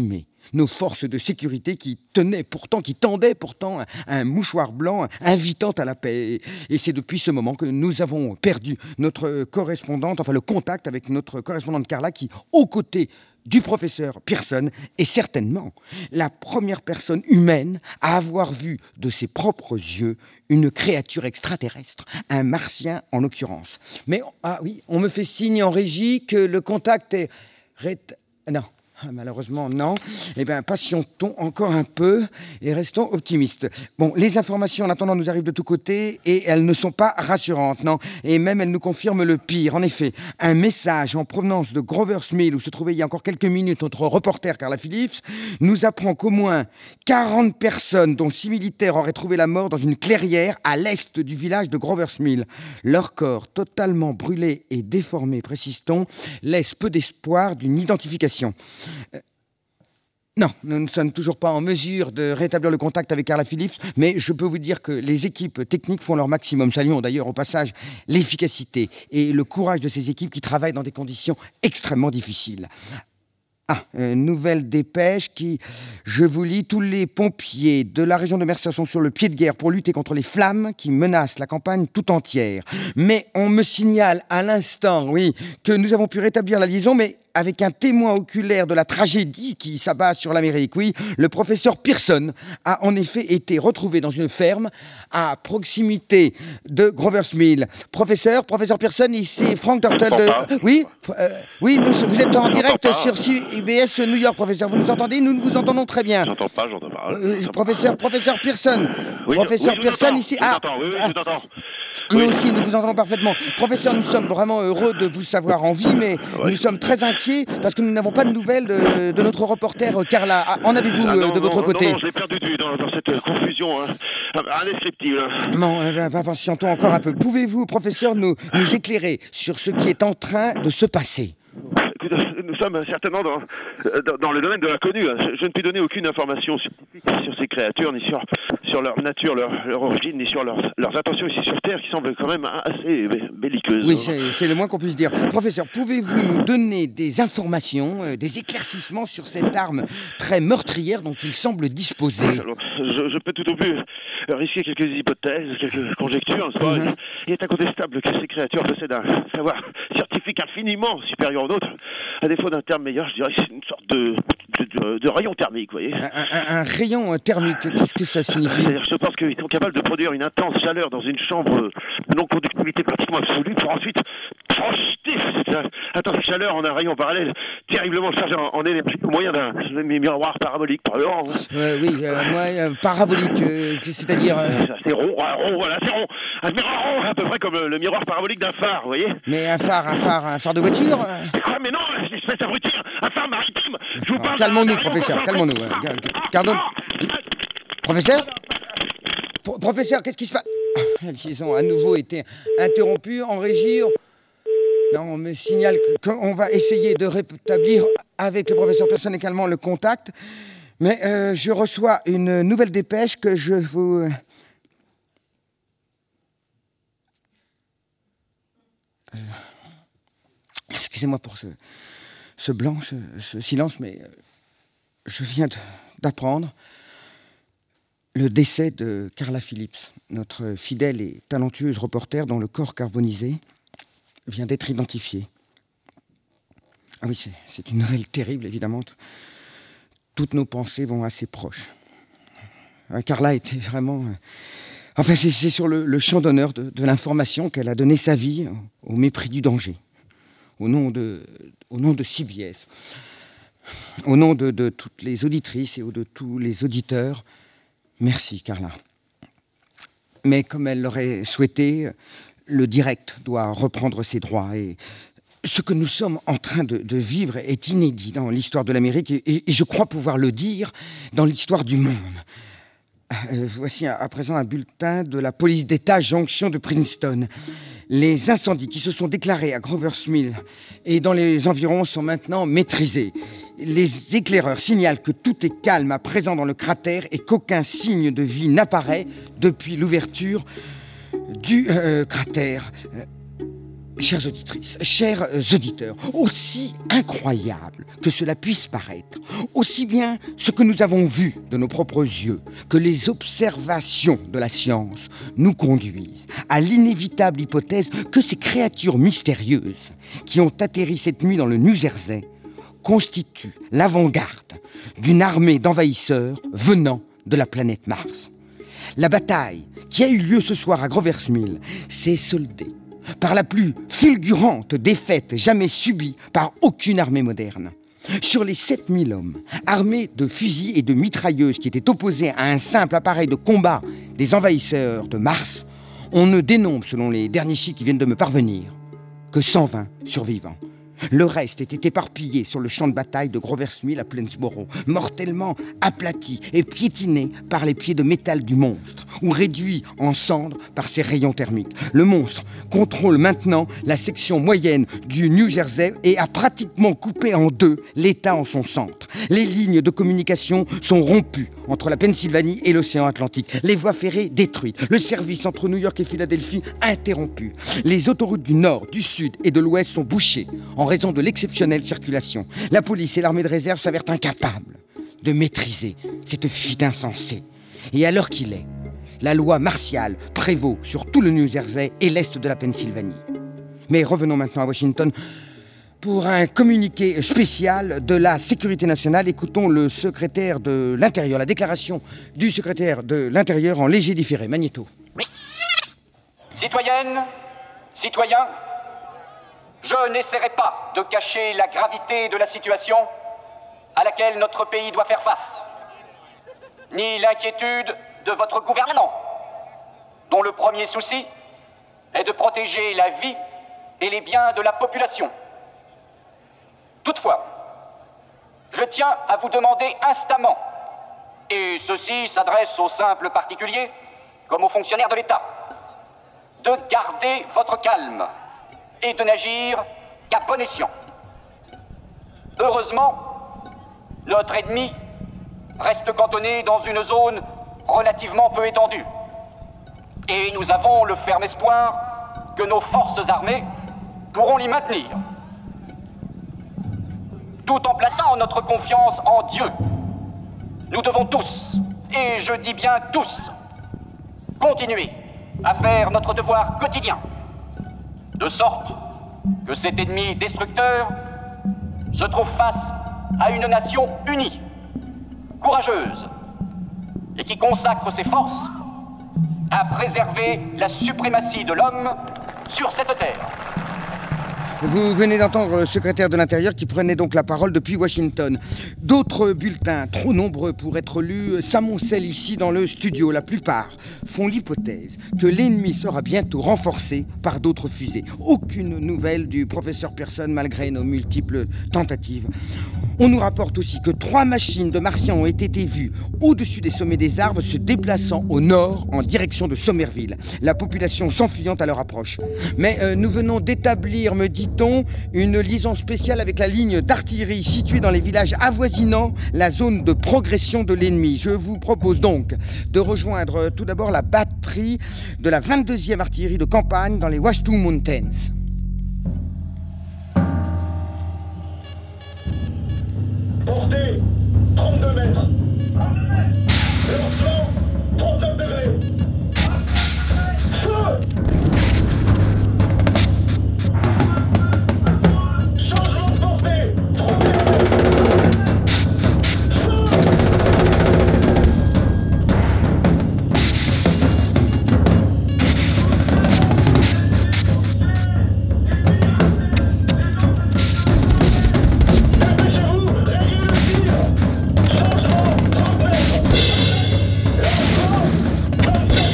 nos forces de sécurité qui tenaient pourtant, qui tendaient pourtant un, un mouchoir blanc invitant à la paix. Et c'est depuis ce moment que nous avons perdu notre correspondante, enfin le contact avec notre correspondante Carla qui, aux côtés du professeur Pearson, est certainement la première personne humaine à avoir vu de ses propres yeux une créature extraterrestre, un martien en l'occurrence. Mais, ah oui, on me fait signe en régie que le contact est... Rét... Non. Malheureusement, non. Eh bien, patientons encore un peu et restons optimistes. Bon, les informations en attendant nous arrivent de tous côtés et elles ne sont pas rassurantes, non. Et même elles nous confirment le pire. En effet, un message en provenance de Grover's Mill, où se trouvait il y a encore quelques minutes notre reporter Carla Phillips, nous apprend qu'au moins quarante personnes, dont six militaires, auraient trouvé la mort dans une clairière à l'est du village de Grover's Mill. Leur corps, totalement brûlés et déformés, précise-t-on, laisse peu d'espoir d'une identification. Euh, non, nous ne sommes toujours pas en mesure de rétablir le contact avec Carla Phillips, mais je peux vous dire que les équipes techniques font leur maximum. Saluons d'ailleurs au passage l'efficacité et le courage de ces équipes qui travaillent dans des conditions extrêmement difficiles. Ah, une nouvelle dépêche qui, je vous lis, tous les pompiers de la région de Mercer sont sur le pied de guerre pour lutter contre les flammes qui menacent la campagne tout entière. Mais on me signale à l'instant, oui, que nous avons pu rétablir la liaison, mais avec un témoin oculaire de la tragédie qui s'abat sur l'Amérique. Oui, le professeur Pearson a en effet été retrouvé dans une ferme à proximité de Grover's Mill. Professeur, professeur Pearson, ici Frank Turtle de... Oui, euh, oui, nous, vous êtes en direct sur C B S New York, professeur. Vous nous entendez? Nous vous entendons très bien. J'entends pas, j'entends pas. Euh, professeur, professeur Pearson. Oui, professeur oui, Pearson, ici... Je ah, t'entends, oui, oui, ah, je t'entends. Nous Oui. aussi, nous vous entendons parfaitement. Professeur, nous sommes vraiment heureux de vous savoir en vie, mais Ouais. nous sommes très inquiets parce que nous n'avons pas de nouvelles de, de notre reporter Carla. Ah, en avez-vous Ah, euh, non, de votre non, côté? Non, non, je l'ai perdu de vue dans, dans cette euh, confusion hein, indescriptible. Non, euh, ben, ben, patientons encore un peu. Pouvez-vous, professeur, nous, nous éclairer sur ce qui est en train de se passer? Écoute, nous sommes certainement dans, dans, dans le domaine de l'inconnu. Je, je ne puis donner aucune information scientifique sur ces créatures, ni sur, sur leur nature, leur, leur origine, ni sur leur, leurs intentions ici sur Terre, qui semblent quand même assez belliqueuses. Oui, c'est, c'est le moins qu'on puisse dire. Professeur, pouvez-vous nous donner des informations, euh, des éclaircissements sur cette arme très meurtrière dont il semble disposer? Alors, je, je peux tout au plus risquer quelques hypothèses, quelques conjectures, n'est-ce pas? Mm-hmm. Il est incontestable que ces créatures possèdent un savoir scientifique infiniment supérieur au nôtre. À défaut d'un terme meilleur, je dirais que c'est une sorte de, de, de, de rayon thermique, vous voyez. Un, un- un rayon thermique, qu'est-ce que ça signifie? C'est-à-dire, je pense qu'ils sont capables de produire une intense chaleur dans une chambre de non-conductivité pratiquement absolue pour ensuite projeter cette intense chaleur en un rayon parallèle terriblement chargé en, en énergie au moyen d'un miroir parabolique. Pardon. Euh, oui, euh, moi, euh, parabolique, euh, c'est-à-dire... euh, C'est rond, ah, rond, voilà, c'est rond. Un miroir rond, à peu près comme le, le miroir parabolique d'un phare, vous voyez. mais un phare, un phare, un phare de voiture euh Ah, mais non, espèce d'abruti, un phare maritime. Je vous Ah, parle calmons-nous, d'un- professeur, calmons-nous, euh, gar- gardons- Professeur Pro- Professeur, qu'est-ce qui se passe? Ah, la liaison a à nouveau été interrompue en régie. Non, on me signale que- qu'on va essayer de rétablir avec le professeur Pearson également le contact. Mais euh, je reçois une nouvelle dépêche que je vous... Euh, Excusez-moi pour ce, ce blanc, ce, ce silence, mais euh, je viens de- d'apprendre le décès de Carla Phillips, notre fidèle et talentueuse reporter dont le corps carbonisé vient d'être identifié. Ah oui, c'est, c'est une nouvelle terrible, évidemment. Toutes nos pensées vont assez proches. Euh, Carla était vraiment... euh, Enfin, c'est, c'est sur le, le champ d'honneur de, de l'information qu'elle a donné sa vie au mépris du danger. Au nom de, au nom de C B S. Au nom de, de toutes les auditrices et de tous les auditeurs, merci Carla. Mais comme elle l'aurait souhaité, le direct doit reprendre ses droits. Et ce que nous sommes en train de, de vivre est inédit dans l'histoire de l'Amérique et, et- et je crois pouvoir le dire dans l'histoire du monde. Euh, voici à, à présent un bulletin de la police d'État jonction de Princeton. Les incendies qui se sont déclarés à Grover's Mill et dans les environs sont maintenant maîtrisés. Les éclaireurs signalent que tout est calme à présent dans le cratère et qu'aucun signe de vie n'apparaît depuis l'ouverture du euh, cratère. Euh, Chères auditrices, chers auditeurs, aussi incroyable que cela puisse paraître, aussi bien ce que nous avons vu de nos propres yeux que les observations de la science nous conduisent à l'inévitable hypothèse que ces créatures mystérieuses qui ont atterri cette nuit dans le New Jersey constituent l'avant-garde d'une armée d'envahisseurs venant de la planète Mars. La bataille qui a eu lieu ce soir à Grover's Mill s'est soldée par la plus fulgurante défaite jamais subie par aucune armée moderne. Sur les sept mille hommes, armés de fusils et de mitrailleuses qui étaient opposés à un simple appareil de combat des envahisseurs de Mars, on ne dénombre, selon les derniers chiffres qui viennent de me parvenir, que cent vingt survivants. Le reste était éparpillé sur le champ de bataille de Grover's Mill à Plainsboro, mortellement aplati et piétiné par les pieds de métal du monstre, ou réduit en cendres par ses rayons thermiques. Le monstre contrôle maintenant la section moyenne du New Jersey et a pratiquement coupé en deux l'État en son centre. Les lignes de communication sont rompues entre la Pennsylvanie et l'océan Atlantique. Les voies ferrées détruites. Le service entre New York et Philadelphie interrompu. Les autoroutes du nord, du sud et de l'ouest sont bouchées en raison de l'exceptionnelle circulation. La police et l'armée de réserve s'avèrent incapables de maîtriser cette fuite insensée. Et à l'heure qu'il est, la loi martiale prévaut sur tout le New Jersey et l'est de la Pennsylvanie. Mais revenons maintenant à Washington. Pour un communiqué spécial de la Sécurité nationale, écoutons le secrétaire de l'Intérieur, la déclaration du secrétaire de l'Intérieur en léger différé. Magnéto. Citoyennes, citoyens, je n'essaierai pas de cacher la gravité de la situation à laquelle notre pays doit faire face, ni l'inquiétude de votre gouvernement, dont le premier souci est de protéger la vie et les biens de la population. Toutefois, je tiens à vous demander instamment, et ceci s'adresse aux simples particuliers comme aux fonctionnaires de l'État, de garder votre calme et de n'agir qu'à bon escient. Heureusement, notre ennemi reste cantonné dans une zone relativement peu étendue, et nous avons le ferme espoir que nos forces armées pourront l'y maintenir. Tout en plaçant notre confiance en Dieu, nous devons tous, et je dis bien tous, continuer à faire notre devoir quotidien, de sorte que cet ennemi destructeur se trouve face à une nation unie, courageuse, et qui consacre ses forces à préserver la suprématie de l'homme sur cette terre. Vous venez d'entendre le secrétaire de l'Intérieur qui prenait donc la parole depuis Washington. D'autres bulletins, trop nombreux pour être lus, s'amoncellent ici dans le studio. La plupart font l'hypothèse que l'ennemi sera bientôt renforcé par d'autres fusées. Aucune nouvelle du professeur Pearson malgré nos multiples tentatives. On nous rapporte aussi que trois machines de martiens ont été vues au-dessus des sommets des arbres se déplaçant au nord en direction de Somerville, la population s'enfuyant à leur approche. Mais euh, nous venons d'établir, me dit-on, une liaison spéciale avec la ligne d'artillerie située dans les villages avoisinant la zone de progression de l'ennemi. Je vous propose donc de rejoindre euh, tout d'abord la batterie de la vingt-deuxième artillerie de campagne dans les Wasatch Mountains. Portée, trente-deux mètres. Leur flanc, trente-neuf degrés. Feu! Changement de portée, trente et un mètres. Changement, trente mètres. Leur flanc, vingt-sept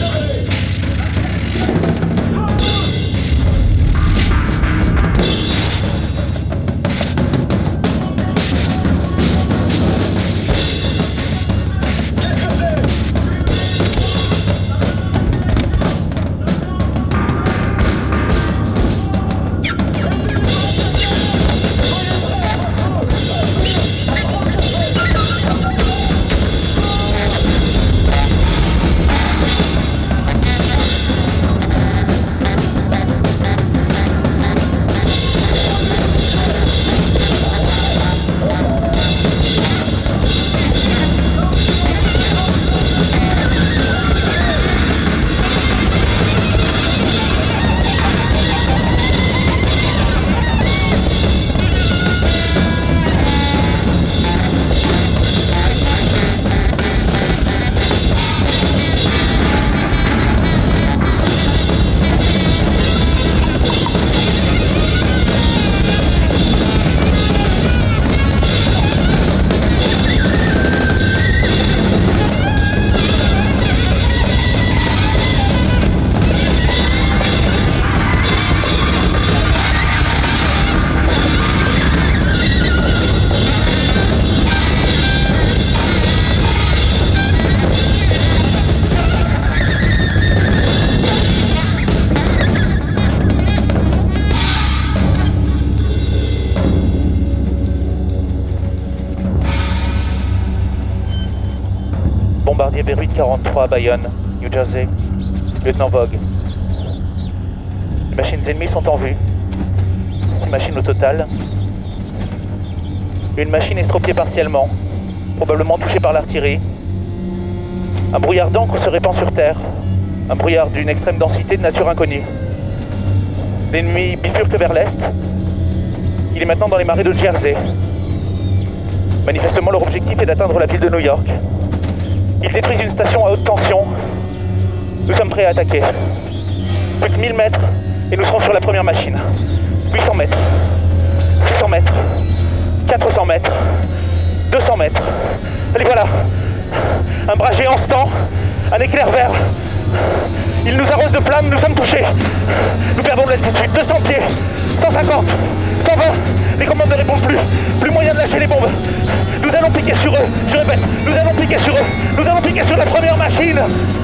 dernier Beirut quarante-trois à Bayonne, New Jersey. Lieutenant Vogue. Les machines ennemies sont en vue. Six machines au total. Une machine estropiée partiellement, probablement touchée par l'artillerie. Un brouillard d'encre se répand sur Terre. Un brouillard d'une extrême densité de nature inconnue. L'ennemi bifurque vers l'est. Il est maintenant dans les marais de Jersey. Manifestement, leur objectif est d'atteindre la ville de New York. Ils détruisent une station à haute tension. Nous sommes prêts à attaquer. Plus que mille mètres et nous serons sur la première machine. huit cents mètres. six cents mètres. quatre cents mètres. deux cents mètres. Allez, voilà. Un bras géant se tend. Un éclair vert. Il nous arrose de flammes, nous sommes touchés. Nous perdons de l'altitude. deux cents pieds. cent cinquante. cent vingt. Les commandes ne répondent plus. Plus moyen de lâcher les bombes. Nous allons piquer sur eux. Je répète, nous allons piquer sur eux. Nous allons piquer sur la première machine.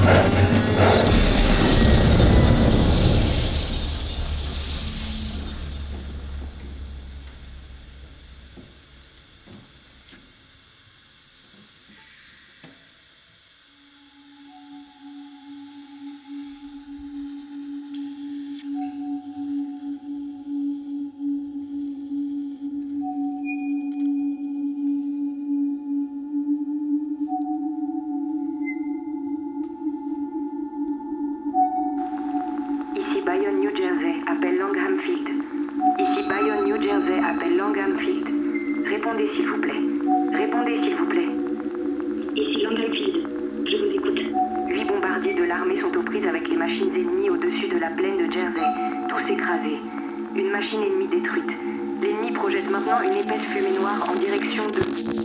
Bayonne, New Jersey, appelle Langham Field. Ici Bayonne, New Jersey, appelle Langham Field. Répondez s'il vous plaît. Répondez s'il vous plaît. Ici Langham Field. Je vous écoute. Huit bombardiers de l'armée sont aux prises avec les machines ennemies au-dessus de la plaine de Jersey. Tous écrasés. Une machine ennemie détruite. L'ennemi projette maintenant une épaisse fumée noire en direction de...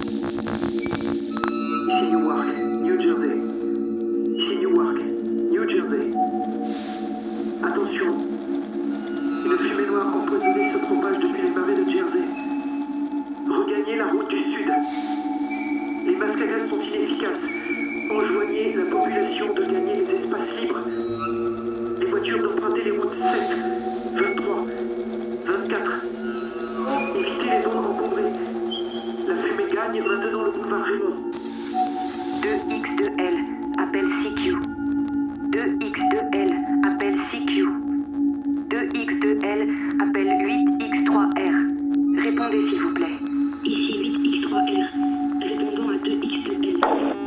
Ici Newark, New Jersey. Ici Newark, New Jersey. Attention, une fumée noire empoisonnée se propage depuis les marais de Jersey. Regagnez la route du sud. Les masques à gaz sont inefficaces. Enjoignez la population de gagner les espaces libres. Les voitures d'emprunter les routes sept, vingt-trois, vingt-quatre. Évitez les zones encombrées. La fumée gagne maintenant le boulevard Raymond. deux X deux L, appelle C Q. deux X deux L, appelle C Q. deux X deux L, appelle huit X trois R. Répondez s'il vous plaît. Ici huit X trois R. Répondons à deux X deux L.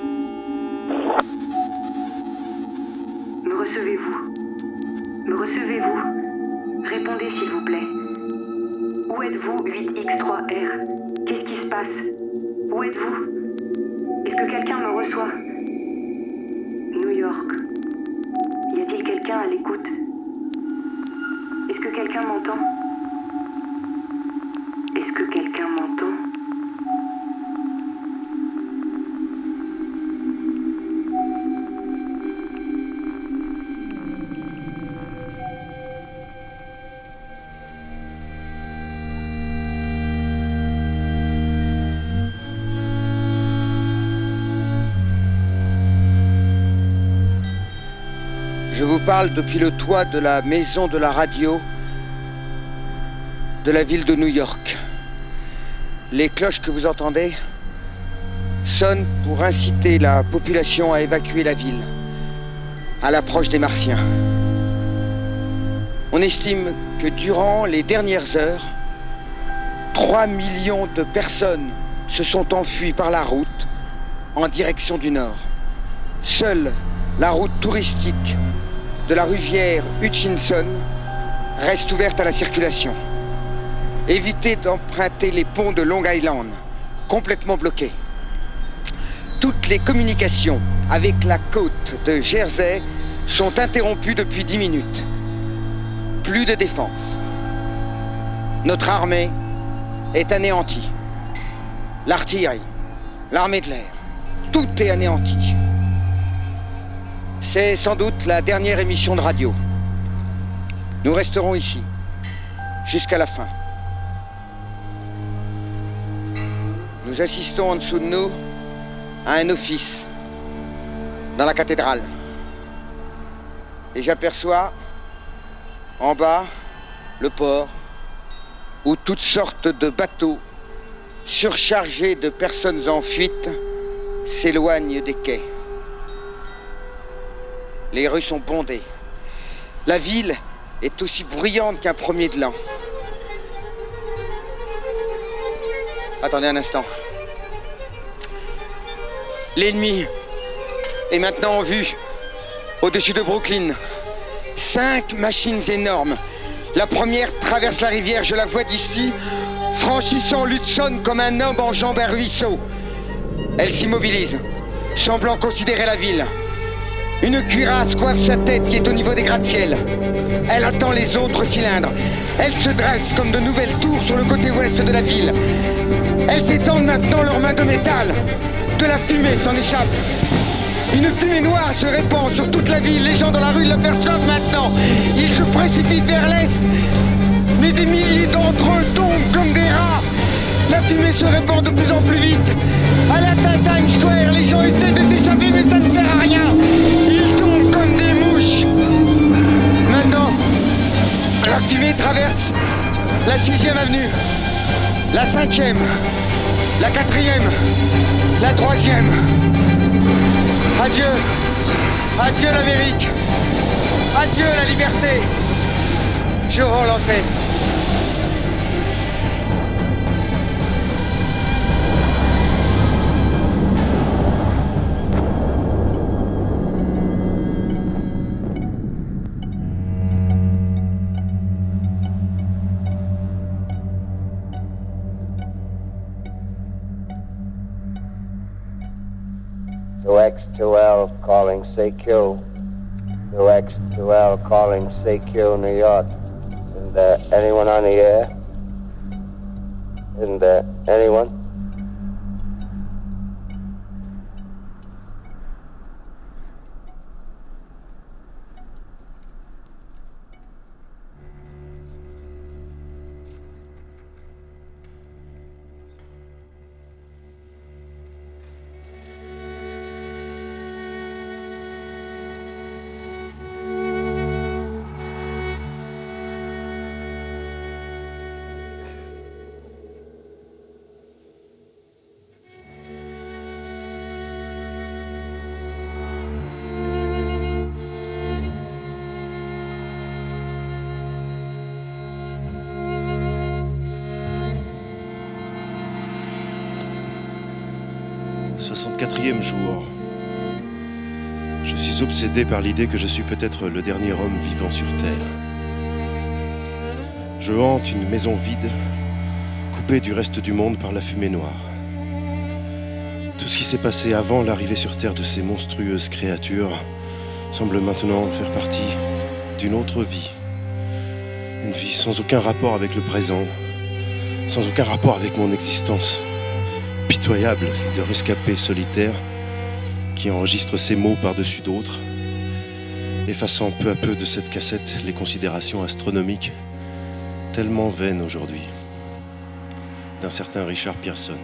Me recevez-vous? Me recevez-vous? Répondez s'il vous plaît. Où êtes-vous, huit X trois R? Qu'est-ce qui se passe? Où êtes-vous? Est-ce que quelqu'un me reçoit? New York. Y a-t-il quelqu'un à l'écoute? Est-ce que quelqu'un m'entend? Est-ce que quelqu'un m'entend? Je vous parle depuis le toit de la maison de la radio de la ville de New York. Les cloches que vous entendez sonnent pour inciter la population à évacuer la ville à l'approche des Martiens. On estime que durant les dernières heures, trois millions de personnes se sont enfuies par la route en direction du nord. Seule la route touristique de la rivière Hutchinson reste ouverte à la circulation. Évitez d'emprunter les ponts de Long Island, complètement bloqués. Toutes les communications avec la côte de Jersey sont interrompues depuis dix minutes. Plus de défense. Notre armée est anéantie. L'artillerie, l'armée de l'air, tout est anéanti. C'est sans doute la dernière émission de radio. Nous resterons ici, jusqu'à la fin. Nous assistons en dessous de nous à un office dans la cathédrale. Et j'aperçois en bas le port où toutes sortes de bateaux surchargés de personnes en fuite s'éloignent des quais. Les rues sont bondées. La ville est aussi bruyante qu'un premier de l'an. Attendez un instant. L'ennemi est maintenant en vue, au-dessus de Brooklyn. Cinq machines énormes. La première traverse la rivière, je la vois d'ici, franchissant l'Hudson comme un homme enjambe un ruisseau. Elle s'immobilise, semblant considérer la ville. Une cuirasse coiffe sa tête qui est au niveau des gratte-ciel. Elle attend les autres cylindres. Elles se dressent comme de nouvelles tours sur le côté ouest de la ville. Elles étendent maintenant leurs mains de métal. De la fumée s'en échappe. Une fumée noire se répand sur toute la ville. Les gens dans la rue l'aperçoivent maintenant. Ils se précipitent vers l'est. Mais des milliers d'entre eux tombent comme des rats. La fumée se répand de plus en plus vite. À l'atteint Times Square, les gens essaient de s'échapper, mais ça ne sert à rien. Ils tombent comme des mouches. Maintenant, la fumée traverse la sixième avenue, la cinquième, la quatrième, la troisième. Adieu, adieu l'Amérique, adieu la liberté. Je rends l'entrée. two X two L calling C Q. two X two L calling C Q, New York. Isn't there anyone on the air? Isn't there anyone? soixante-quatrième jour. Je suis obsédé par l'idée que je suis peut-être le dernier homme vivant sur Terre. Je hante une maison vide, coupée du reste du monde par la fumée noire. Tout ce qui s'est passé avant l'arrivée sur Terre de ces monstrueuses créatures semble maintenant faire partie d'une autre vie. Une vie sans aucun rapport avec le présent, sans aucun rapport avec mon existence. Pitoyable de rescapé solitaire qui enregistre ses mots par-dessus d'autres, effaçant peu à peu de cette cassette les considérations astronomiques tellement vaines aujourd'hui, d'un certain Richard Pearson.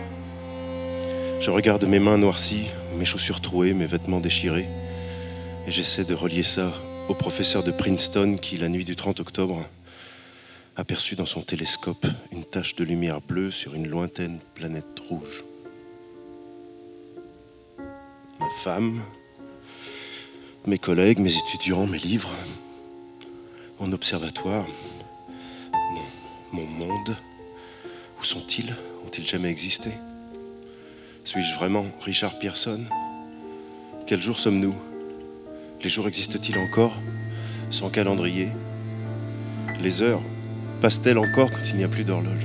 Je regarde mes mains noircies, mes chaussures trouées, mes vêtements déchirés, et j'essaie de relier ça au professeur de Princeton qui, la nuit du trente octobre, aperçut dans son télescope une tache de lumière bleue sur une lointaine planète rouge. Ma femme, mes collègues, mes étudiants, mes livres, mon observatoire, mon, mon monde, où sont-ils? Ont-ils jamais existé? Suis-je vraiment Richard Pearson? Quel jour sommes-nous? Les jours existent-ils encore, sans calendrier? Les heures passe-t-elle encore quand il n'y a plus d'horloge?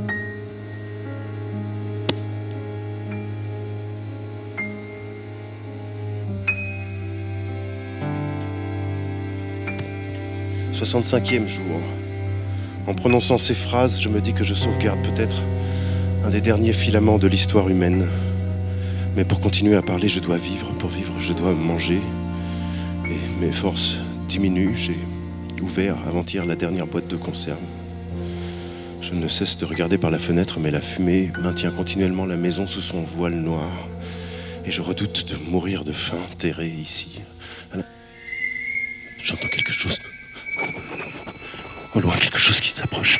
soixante-cinquième jour. En prononçant ces phrases, je me dis que je sauvegarde peut-être un des derniers filaments de l'histoire humaine. Mais pour continuer à parler, je dois vivre. Pour vivre, je dois manger. Et mes forces diminuent. J'ai ouvert avant-hier la dernière boîte de conserve. Je ne cesse de regarder par la fenêtre, mais la fumée maintient continuellement la maison sous son voile noir. Et je redoute de mourir de faim, terré ici. J'entends quelque chose. Au loin, quelque chose qui s'approche.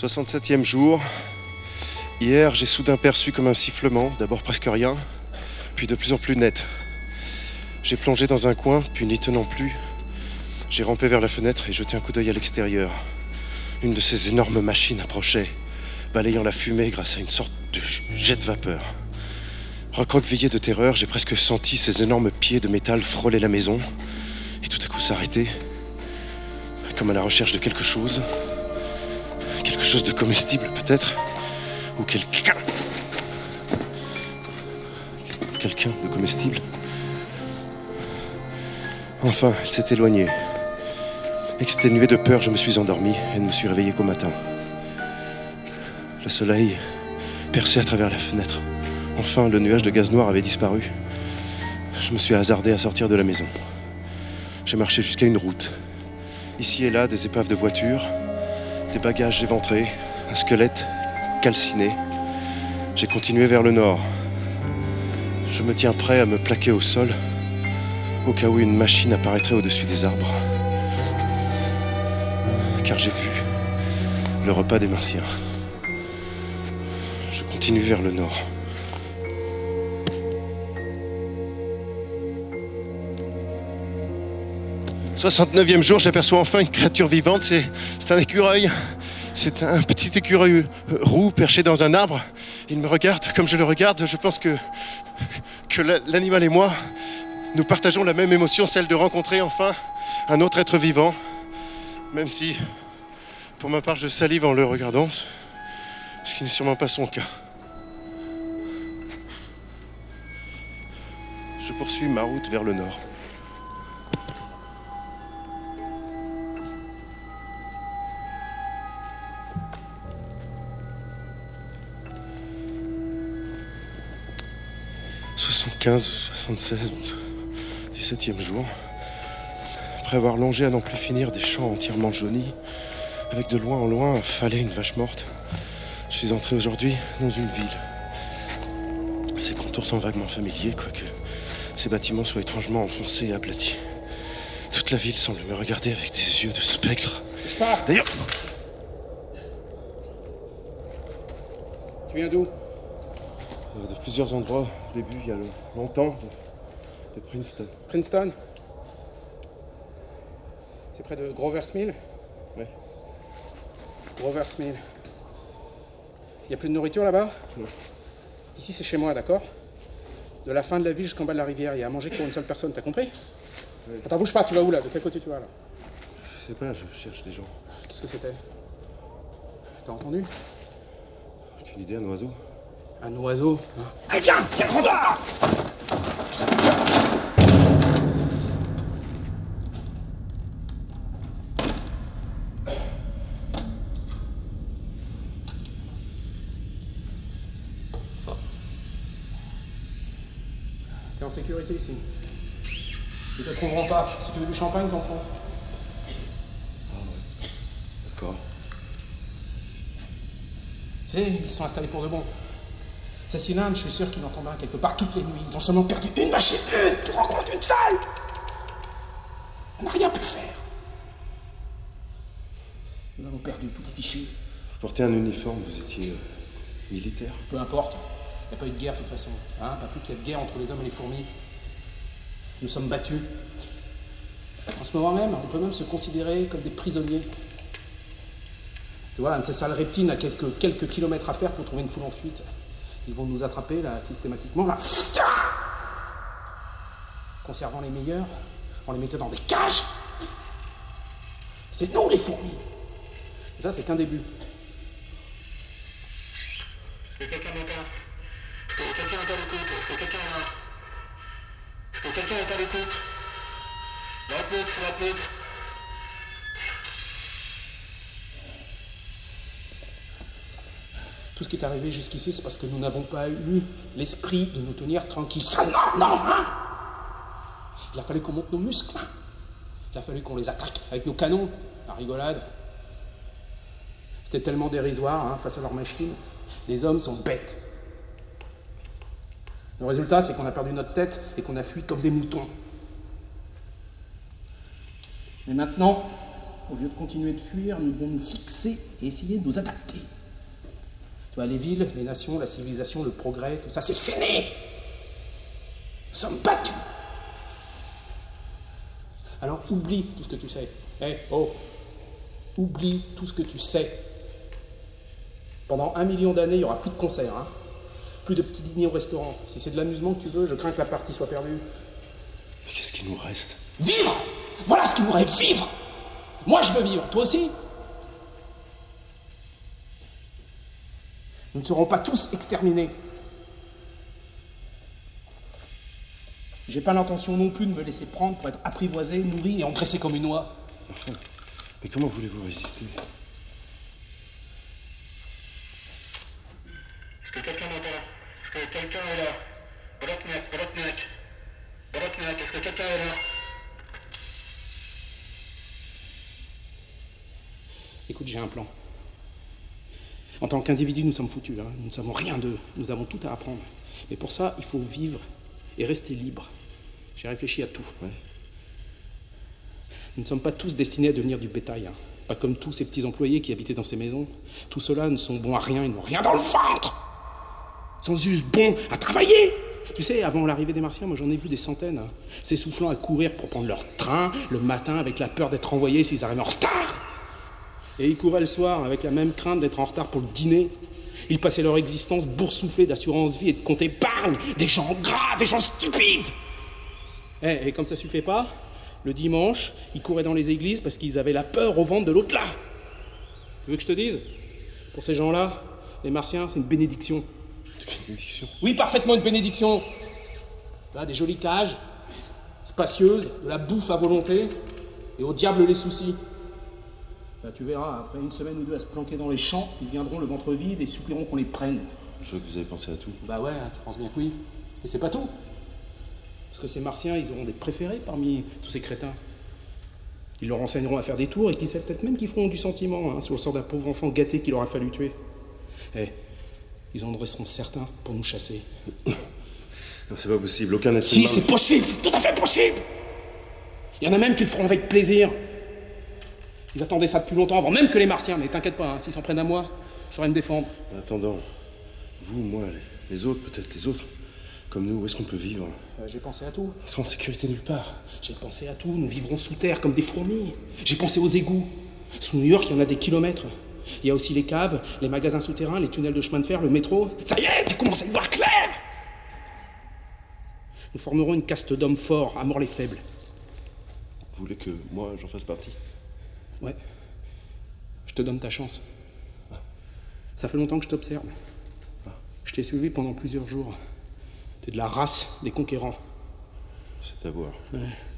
soixante-septième jour. Hier, j'ai soudain perçu comme un sifflement, d'abord presque rien, puis de plus en plus net. J'ai plongé dans un coin, puis n'y tenant plus, j'ai rampé vers la fenêtre et jeté un coup d'œil à l'extérieur. Une de ces énormes machines approchait, balayant la fumée grâce à une sorte de jet de vapeur. Recroquevillé de terreur, j'ai presque senti ces énormes pieds de métal frôler la maison, et tout à coup s'arrêter, comme à la recherche de quelque chose, quelque chose de comestible peut-être, ou quelqu'un, quelqu'un de comestible. Enfin, elle s'est éloignée. Exténué de peur, je me suis endormi et ne me suis réveillé qu'au matin. Le soleil perçait à travers la fenêtre. Enfin, le nuage de gaz noir avait disparu. Je me suis hasardé à sortir de la maison. J'ai marché jusqu'à une route. Ici et là, des épaves de voitures, des bagages éventrés, un squelette calciné. J'ai continué vers le nord. Je me tiens prêt à me plaquer au sol, au cas où une machine apparaîtrait au-dessus des arbres. Car j'ai vu le repas des Martiens. Je continue vers le nord. soixante-neuvième jour, j'aperçois enfin une créature vivante. C'est, c'est un écureuil. C'est un petit écureuil roux perché dans un arbre. Il me regarde. Comme je le regarde, je pense que, que l'animal et moi, nous partageons la même émotion, celle de rencontrer enfin un autre être vivant. Même si, pour ma part, je salive en le regardant, ce qui n'est sûrement pas son cas. Je poursuis ma route vers le nord. soixante-quinze, soixante-seize, dix-septième jour. Après avoir longé à n'en plus finir des champs entièrement jaunis, avec de loin en loin un falais, une vache morte, je suis entré aujourd'hui dans une ville. Ses contours sont vaguement familiers, quoique ces bâtiments soient étrangement enfoncés et aplatis. Toute la ville semble me regarder avec des yeux de spectre. D'ailleurs... Tu viens d'où? De plusieurs endroits. Au début, il y a le, longtemps, de, de Princeton. Princeton? C'est près de Grover's Mill? Oui. Grover's Mill. Il n'y a plus de nourriture là-bas? Non. Ici, c'est chez moi, d'accord? De la fin de la ville jusqu'en bas de la rivière, il y a à manger pour une seule personne, t'as compris? Oui. Attends, bouge pas, tu vas où là? De quel côté tu vas là? Je sais pas, je cherche des gens. Qu'est-ce que c'était? T'as entendu? Aucune idée, un oiseau? Un oiseau? Allez, viens! Viens, rentre là! T'es en sécurité ici. Ils te trouveront pas. Si tu veux du champagne, t'en prends. Ah ouais. D'accord. Tu sais, ils sont installés pour de bon. Ces cylindres, je suis sûr qu'ils en tombent un quelque part toutes les nuits. Ils ont seulement perdu une machine, une! Tu rends compte, une salle! On n'a rien pu faire. Nous avons perdu, tout est fichu. Vous portez un uniforme, vous étiez euh, militaire? Peu importe. Il n'y a pas eu de guerre de toute façon. Hein, pas plus qu'il y a de guerre entre les hommes et les fourmis. Nous sommes battus. En ce moment même, on peut même se considérer comme des prisonniers. Tu vois, un de ces sales reptiles n'a quelques, quelques kilomètres à faire pour trouver une foule en fuite. Ils vont nous attraper, là, systématiquement, là. Conservant les meilleurs, en les mettant dans des cages. C'est nous, les fourmis. Et ça, c'est qu'un début. Est-ce que quelqu'un m'entend? Est-ce que quelqu'un est à l'écoute? Est-ce que quelqu'un est là? Est-ce que quelqu'un est à l'écoute? Leutnitz, Leutnitz. Tout ce qui est arrivé jusqu'ici, c'est parce que nous n'avons pas eu l'esprit de nous tenir tranquilles. Ça, non, non, hein. Il a fallu qu'on monte nos muscles. Hein. Il a fallu qu'on les attaque avec nos canons. La rigolade. C'était tellement dérisoire hein, face à leur machine. Les hommes sont bêtes. Le résultat, c'est qu'on a perdu notre tête et qu'on a fui comme des moutons. Mais maintenant, au lieu de continuer de fuir, nous devons nous fixer et essayer de nous adapter. Tu vois, les villes, les nations, la civilisation, le progrès, tout ça, c'est fini. Nous sommes battus. Alors oublie tout ce que tu sais. Eh, hey, oh, oublie tout ce que tu sais. Pendant un million d'années, il n'y aura plus de concerts, hein. Plus de petits dîners au restaurant. Si c'est de l'amusement que tu veux, je crains que la partie soit perdue. Mais qu'est-ce qu'il nous reste? Vivre! Voilà ce qu'il nous reste, vivre! Moi, je veux vivre, toi aussi? Nous ne serons pas tous exterminés. J'ai pas l'intention non plus de me laisser prendre pour être apprivoisé, nourri et engraissé comme une oie. Enfin, mais comment voulez-vous résister? Est-ce que quelqu'un m'entend? Est-ce que quelqu'un est là? Bolotnek, Bolotnek. Bolotnek, est-ce que quelqu'un est là? Écoute, j'ai un plan. En tant qu'individu, nous sommes foutus. Hein. Nous ne savons rien d'eux. Nous avons tout à apprendre. Mais pour ça, il faut vivre et rester libre. J'ai réfléchi à tout. Ouais. Nous ne sommes pas tous destinés à devenir du bétail. Hein. Pas comme tous ces petits employés qui habitaient dans ces maisons. Tous ceux-là ne sont bons à rien. Ils n'ont rien dans le ventre. Ils sont juste bons à travailler. Tu sais, avant l'arrivée des Martiens, moi j'en ai vu des centaines. Hein. S'essoufflant à courir pour prendre leur train le matin avec la peur d'être renvoyés s'ils arrivaient en retard. Et ils couraient le soir avec la même crainte d'être en retard pour le dîner. Ils passaient leur existence boursouflés d'assurance vie et de compte épargne. Des gens gras, des gens stupides. Et, et comme ça suffit pas, le dimanche, ils couraient dans les églises parce qu'ils avaient la peur au ventre de l'autre là. Tu veux que je te dise? Pour ces gens-là, les Martiens, c'est une bénédiction. Une bénédiction? Oui, parfaitement une bénédiction. Là, des jolies cages, spacieuses, de la bouffe à volonté, et au diable les soucis. Là, tu verras, après une semaine ou deux à se planquer dans les champs, ils viendront le ventre vide et supplieront qu'on les prenne. Je vois que vous avez pensé à tout. Bah ouais, tu penses bien que oui. Et c'est pas tout. Parce que ces Martiens, ils auront des préférés parmi tous ces crétins. Ils leur enseigneront à faire des tours et qui sait peut-être même qu'ils feront du sentiment hein, sur le sort d'un pauvre enfant gâté qu'il aura fallu tuer. Eh, ils en resteront certains pour nous chasser. Non, c'est pas possible, aucun être Si, humain... c'est possible, c'est tout à fait possible. Il y en a même qui le feront avec plaisir. Ils attendaient ça depuis longtemps, avant même que les Martiens, mais t'inquiète pas, hein, s'ils s'en prennent à moi, je saurai me défendre. En attendant, vous, moi, les, les autres, peut-être les autres, comme nous, où est-ce qu'on peut vivre? euh, J'ai pensé à tout. On sera en sécurité nulle part. J'ai pensé à tout, nous vivrons sous terre comme des fourmis. J'ai pensé aux égouts. Sous New York, il y en a des kilomètres. Il y a aussi les caves, les magasins souterrains, les tunnels de chemin de fer, le métro. Ça y est, tu commences à y voir clair. Nous formerons une caste d'hommes forts, à mort les faibles. Vous voulez que moi, j'en fasse partie? Ouais. Je te donne ta chance. Ça fait longtemps que je t'observe. Je t'ai suivi pendant plusieurs jours. T'es de la race des conquérants. C'est à voir. Ouais.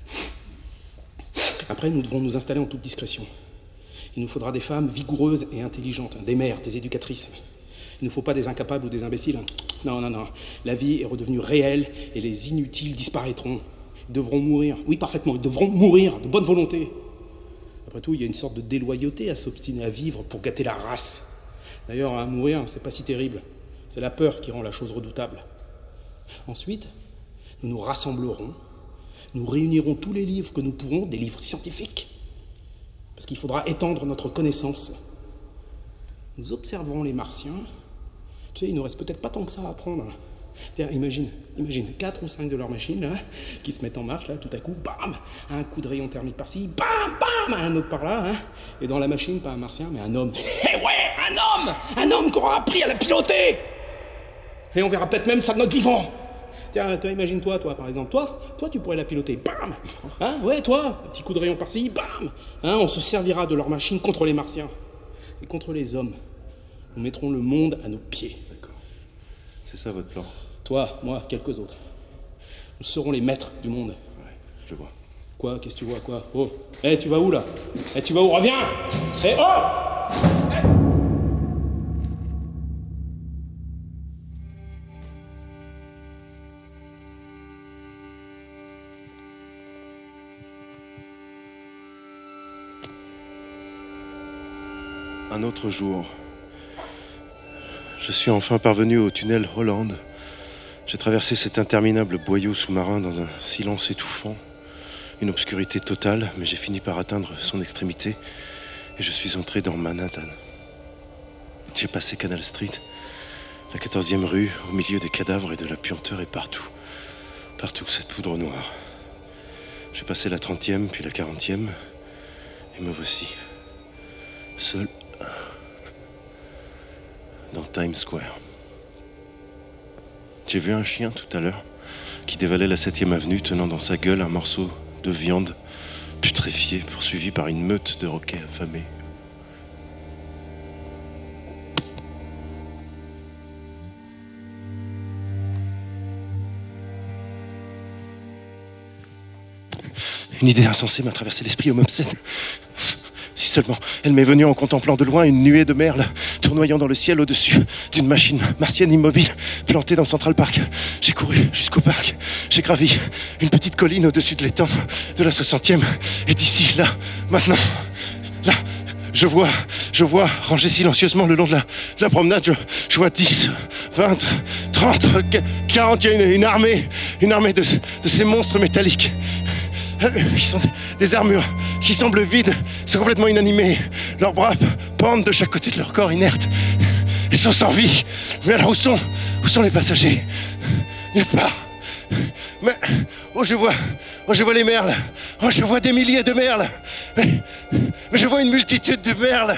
Après, nous devrons nous installer en toute discrétion. Il nous faudra des femmes vigoureuses et intelligentes, des mères, des éducatrices. Il ne faut pas des incapables ou des imbéciles. Non, non, non. La vie est redevenue réelle et les inutiles disparaîtront. Ils devront mourir. Oui, parfaitement. Ils devront mourir de bonne volonté. Après tout, il y a une sorte de déloyauté à s'obstiner à vivre pour gâter la race. D'ailleurs, à mourir, c'est pas si terrible. C'est la peur qui rend la chose redoutable. Ensuite, nous nous rassemblerons, nous réunirons tous les livres que nous pourrons, des livres scientifiques, parce qu'il faudra étendre notre connaissance. Nous observerons les Martiens. Tu sais, il ne nous reste peut-être pas tant que ça à apprendre. Tiens, imagine, imagine, quatre ou cinq de leurs machines, là, qui se mettent en marche, là, tout à coup, bam, un coup de rayon thermique par-ci, bam, bam, un autre par-là, hein, et dans la machine, pas un martien, mais un homme. Eh ouais, un homme, un homme qu'on aura appris à la piloter. Et on verra peut-être même ça de notre vivant. Tiens, toi, imagine-toi, toi, par exemple, toi, toi, tu pourrais la piloter, bam, hein, ouais, toi, un petit coup de rayon par-ci, bam, hein, on se servira de leurs machines contre les Martiens et contre les hommes. Nous mettrons le monde à nos pieds. D'accord. C'est ça votre plan? Toi, moi, quelques autres. Nous serons les maîtres du monde. Ouais, je vois. Quoi? Qu'est-ce que tu vois? Quoi? Oh! Eh, hey, tu vas où, là? Eh, hey, tu vas où? Reviens! Eh, hey, oh! Hey. Un autre jour. Je suis enfin parvenu au tunnel Holland. J'ai traversé cet interminable boyau sous-marin dans un silence étouffant. Une obscurité totale, mais j'ai fini par atteindre son extrémité et je suis entré dans Manhattan. J'ai passé Canal Street, la quatorzième rue, au milieu des cadavres et de la puanteur et partout. Partout cette poudre noire. J'ai passé la trentième, puis la quarantième, et me voici, seul, dans Times Square. J'ai vu un chien tout à l'heure qui dévalait la septième avenue, tenant dans sa gueule un morceau de viande putréfiée, poursuivi par une meute de roquets affamés. Une idée insensée m'a traversé l'esprit au m'obsède. Si seulement elle m'est venue en contemplant de loin une nuée de merles tournoyant dans le ciel au-dessus d'une machine martienne immobile plantée dans Central Park. J'ai couru jusqu'au parc, j'ai gravi une petite colline au-dessus de l'étang de la soixantième et d'ici, là, maintenant, là, je vois, je vois, rangé silencieusement le long de la, de la promenade, je, je vois dix, vingt, trente, quarante, il y a une, une armée, une armée de, de ces monstres métalliques. Qui sont des armures qui semblent vides, sont complètement inanimées. Leurs bras pendent de chaque côté de leur corps inerte. Ils sont sans vie. Mais alors où sont, où sont les passagers? Nulle part. Mais oh je vois, oh je vois les merles. Oh je vois des milliers de merles. Mais, mais je vois une multitude de merles.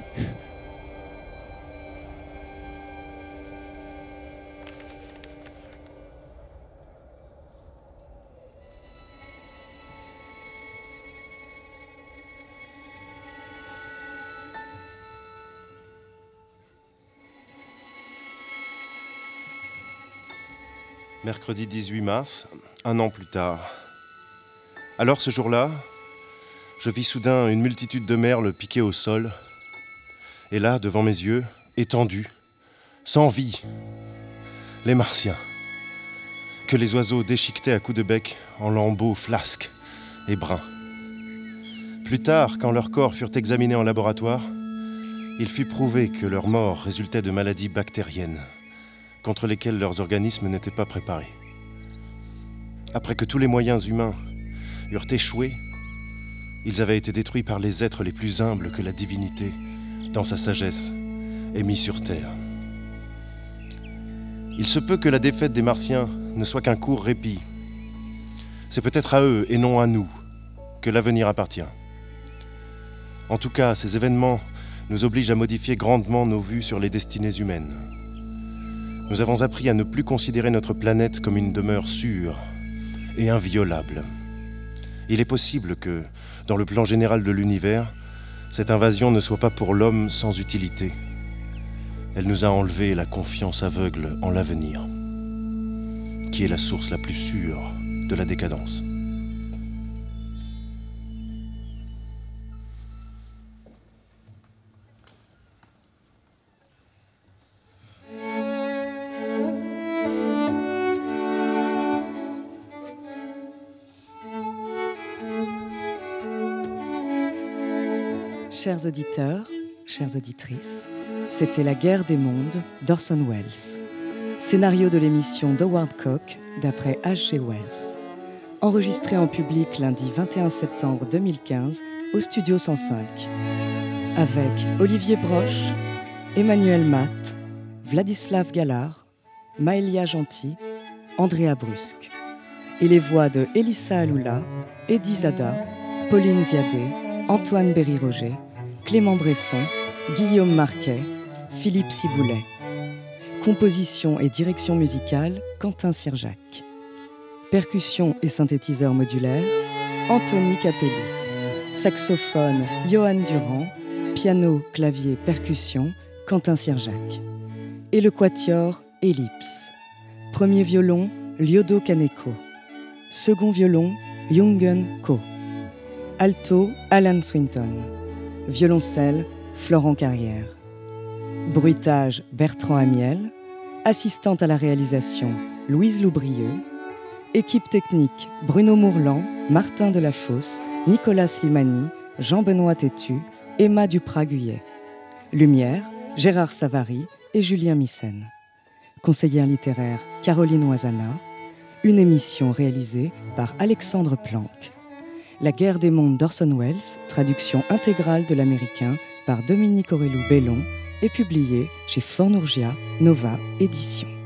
Mercredi dix-huit mars, un an plus tard. Alors ce jour-là, je vis soudain une multitude de merles piquées au sol. Et là, devant mes yeux, étendus, sans vie, les martiens, que les oiseaux déchiquetaient à coups de bec en lambeaux flasques et bruns. Plus tard, quand leurs corps furent examinés en laboratoire, il fut prouvé que leur mort résultait de maladies bactériennes, contre lesquels leurs organismes n'étaient pas préparés. Après que tous les moyens humains eurent échoué, ils avaient été détruits par les êtres les plus humbles que la divinité, dans sa sagesse, ait mis sur terre. Il se peut que la défaite des Martiens ne soit qu'un court répit. C'est peut-être à eux, et non à nous, que l'avenir appartient. En tout cas, ces événements nous obligent à modifier grandement nos vues sur les destinées humaines. Nous avons appris à ne plus considérer notre planète comme une demeure sûre et inviolable. Il est possible que, dans le plan général de l'univers, cette invasion ne soit pas pour l'homme sans utilité. Elle nous a enlevé la confiance aveugle en l'avenir, qui est la source la plus sûre de la décadence. Chers auditeurs, chères auditrices, c'était La guerre des mondes d'Orson Welles. Scénario de l'émission d'Howard Koch d'après H G Wells. Enregistré en public lundi vingt et un septembre deux mille quinze au Studio cent cinq. Avec Olivier Broche, Emmanuel Matt, Vladislav Gallard, Maëlia Gentil, Andrea Brusque. Et les voix de Elissa Aloula, Eddie Zada, Pauline Ziadé, Antoine Berry-Roger, Clément Bresson, Guillaume Marquet, Philippe Ciboulet. Composition et direction musicale, Quentin Sirjac. Percussion et synthétiseur modulaire, Anthony Capelli. Saxophone, Johan Durand. Piano, clavier, percussion, Quentin Sirjac. Et le quatuor, Ellipse. Premier violon, Lyodo Kaneko. Second violon, Jungen Ko. Alto, Alan Swinton. Violoncelle, Florent Carrière. Bruitage, Bertrand Amiel. Assistante à la réalisation, Louise Loubrieux. Équipe technique, Bruno Mourlan, Martin Delafosse, Nicolas Slimani, Jean-Benoît Tétu, Emma Duprat-Guyet. Lumière, Gérard Savary et Julien Missen. Conseillère littéraire, Caroline Oisana. Une émission réalisée par Alexandre Planck. La guerre des mondes d'Orson Welles, traduction intégrale de l'américain par Dominique Aurélou Bellon, est publiée chez Fornourgia Nova Éditions.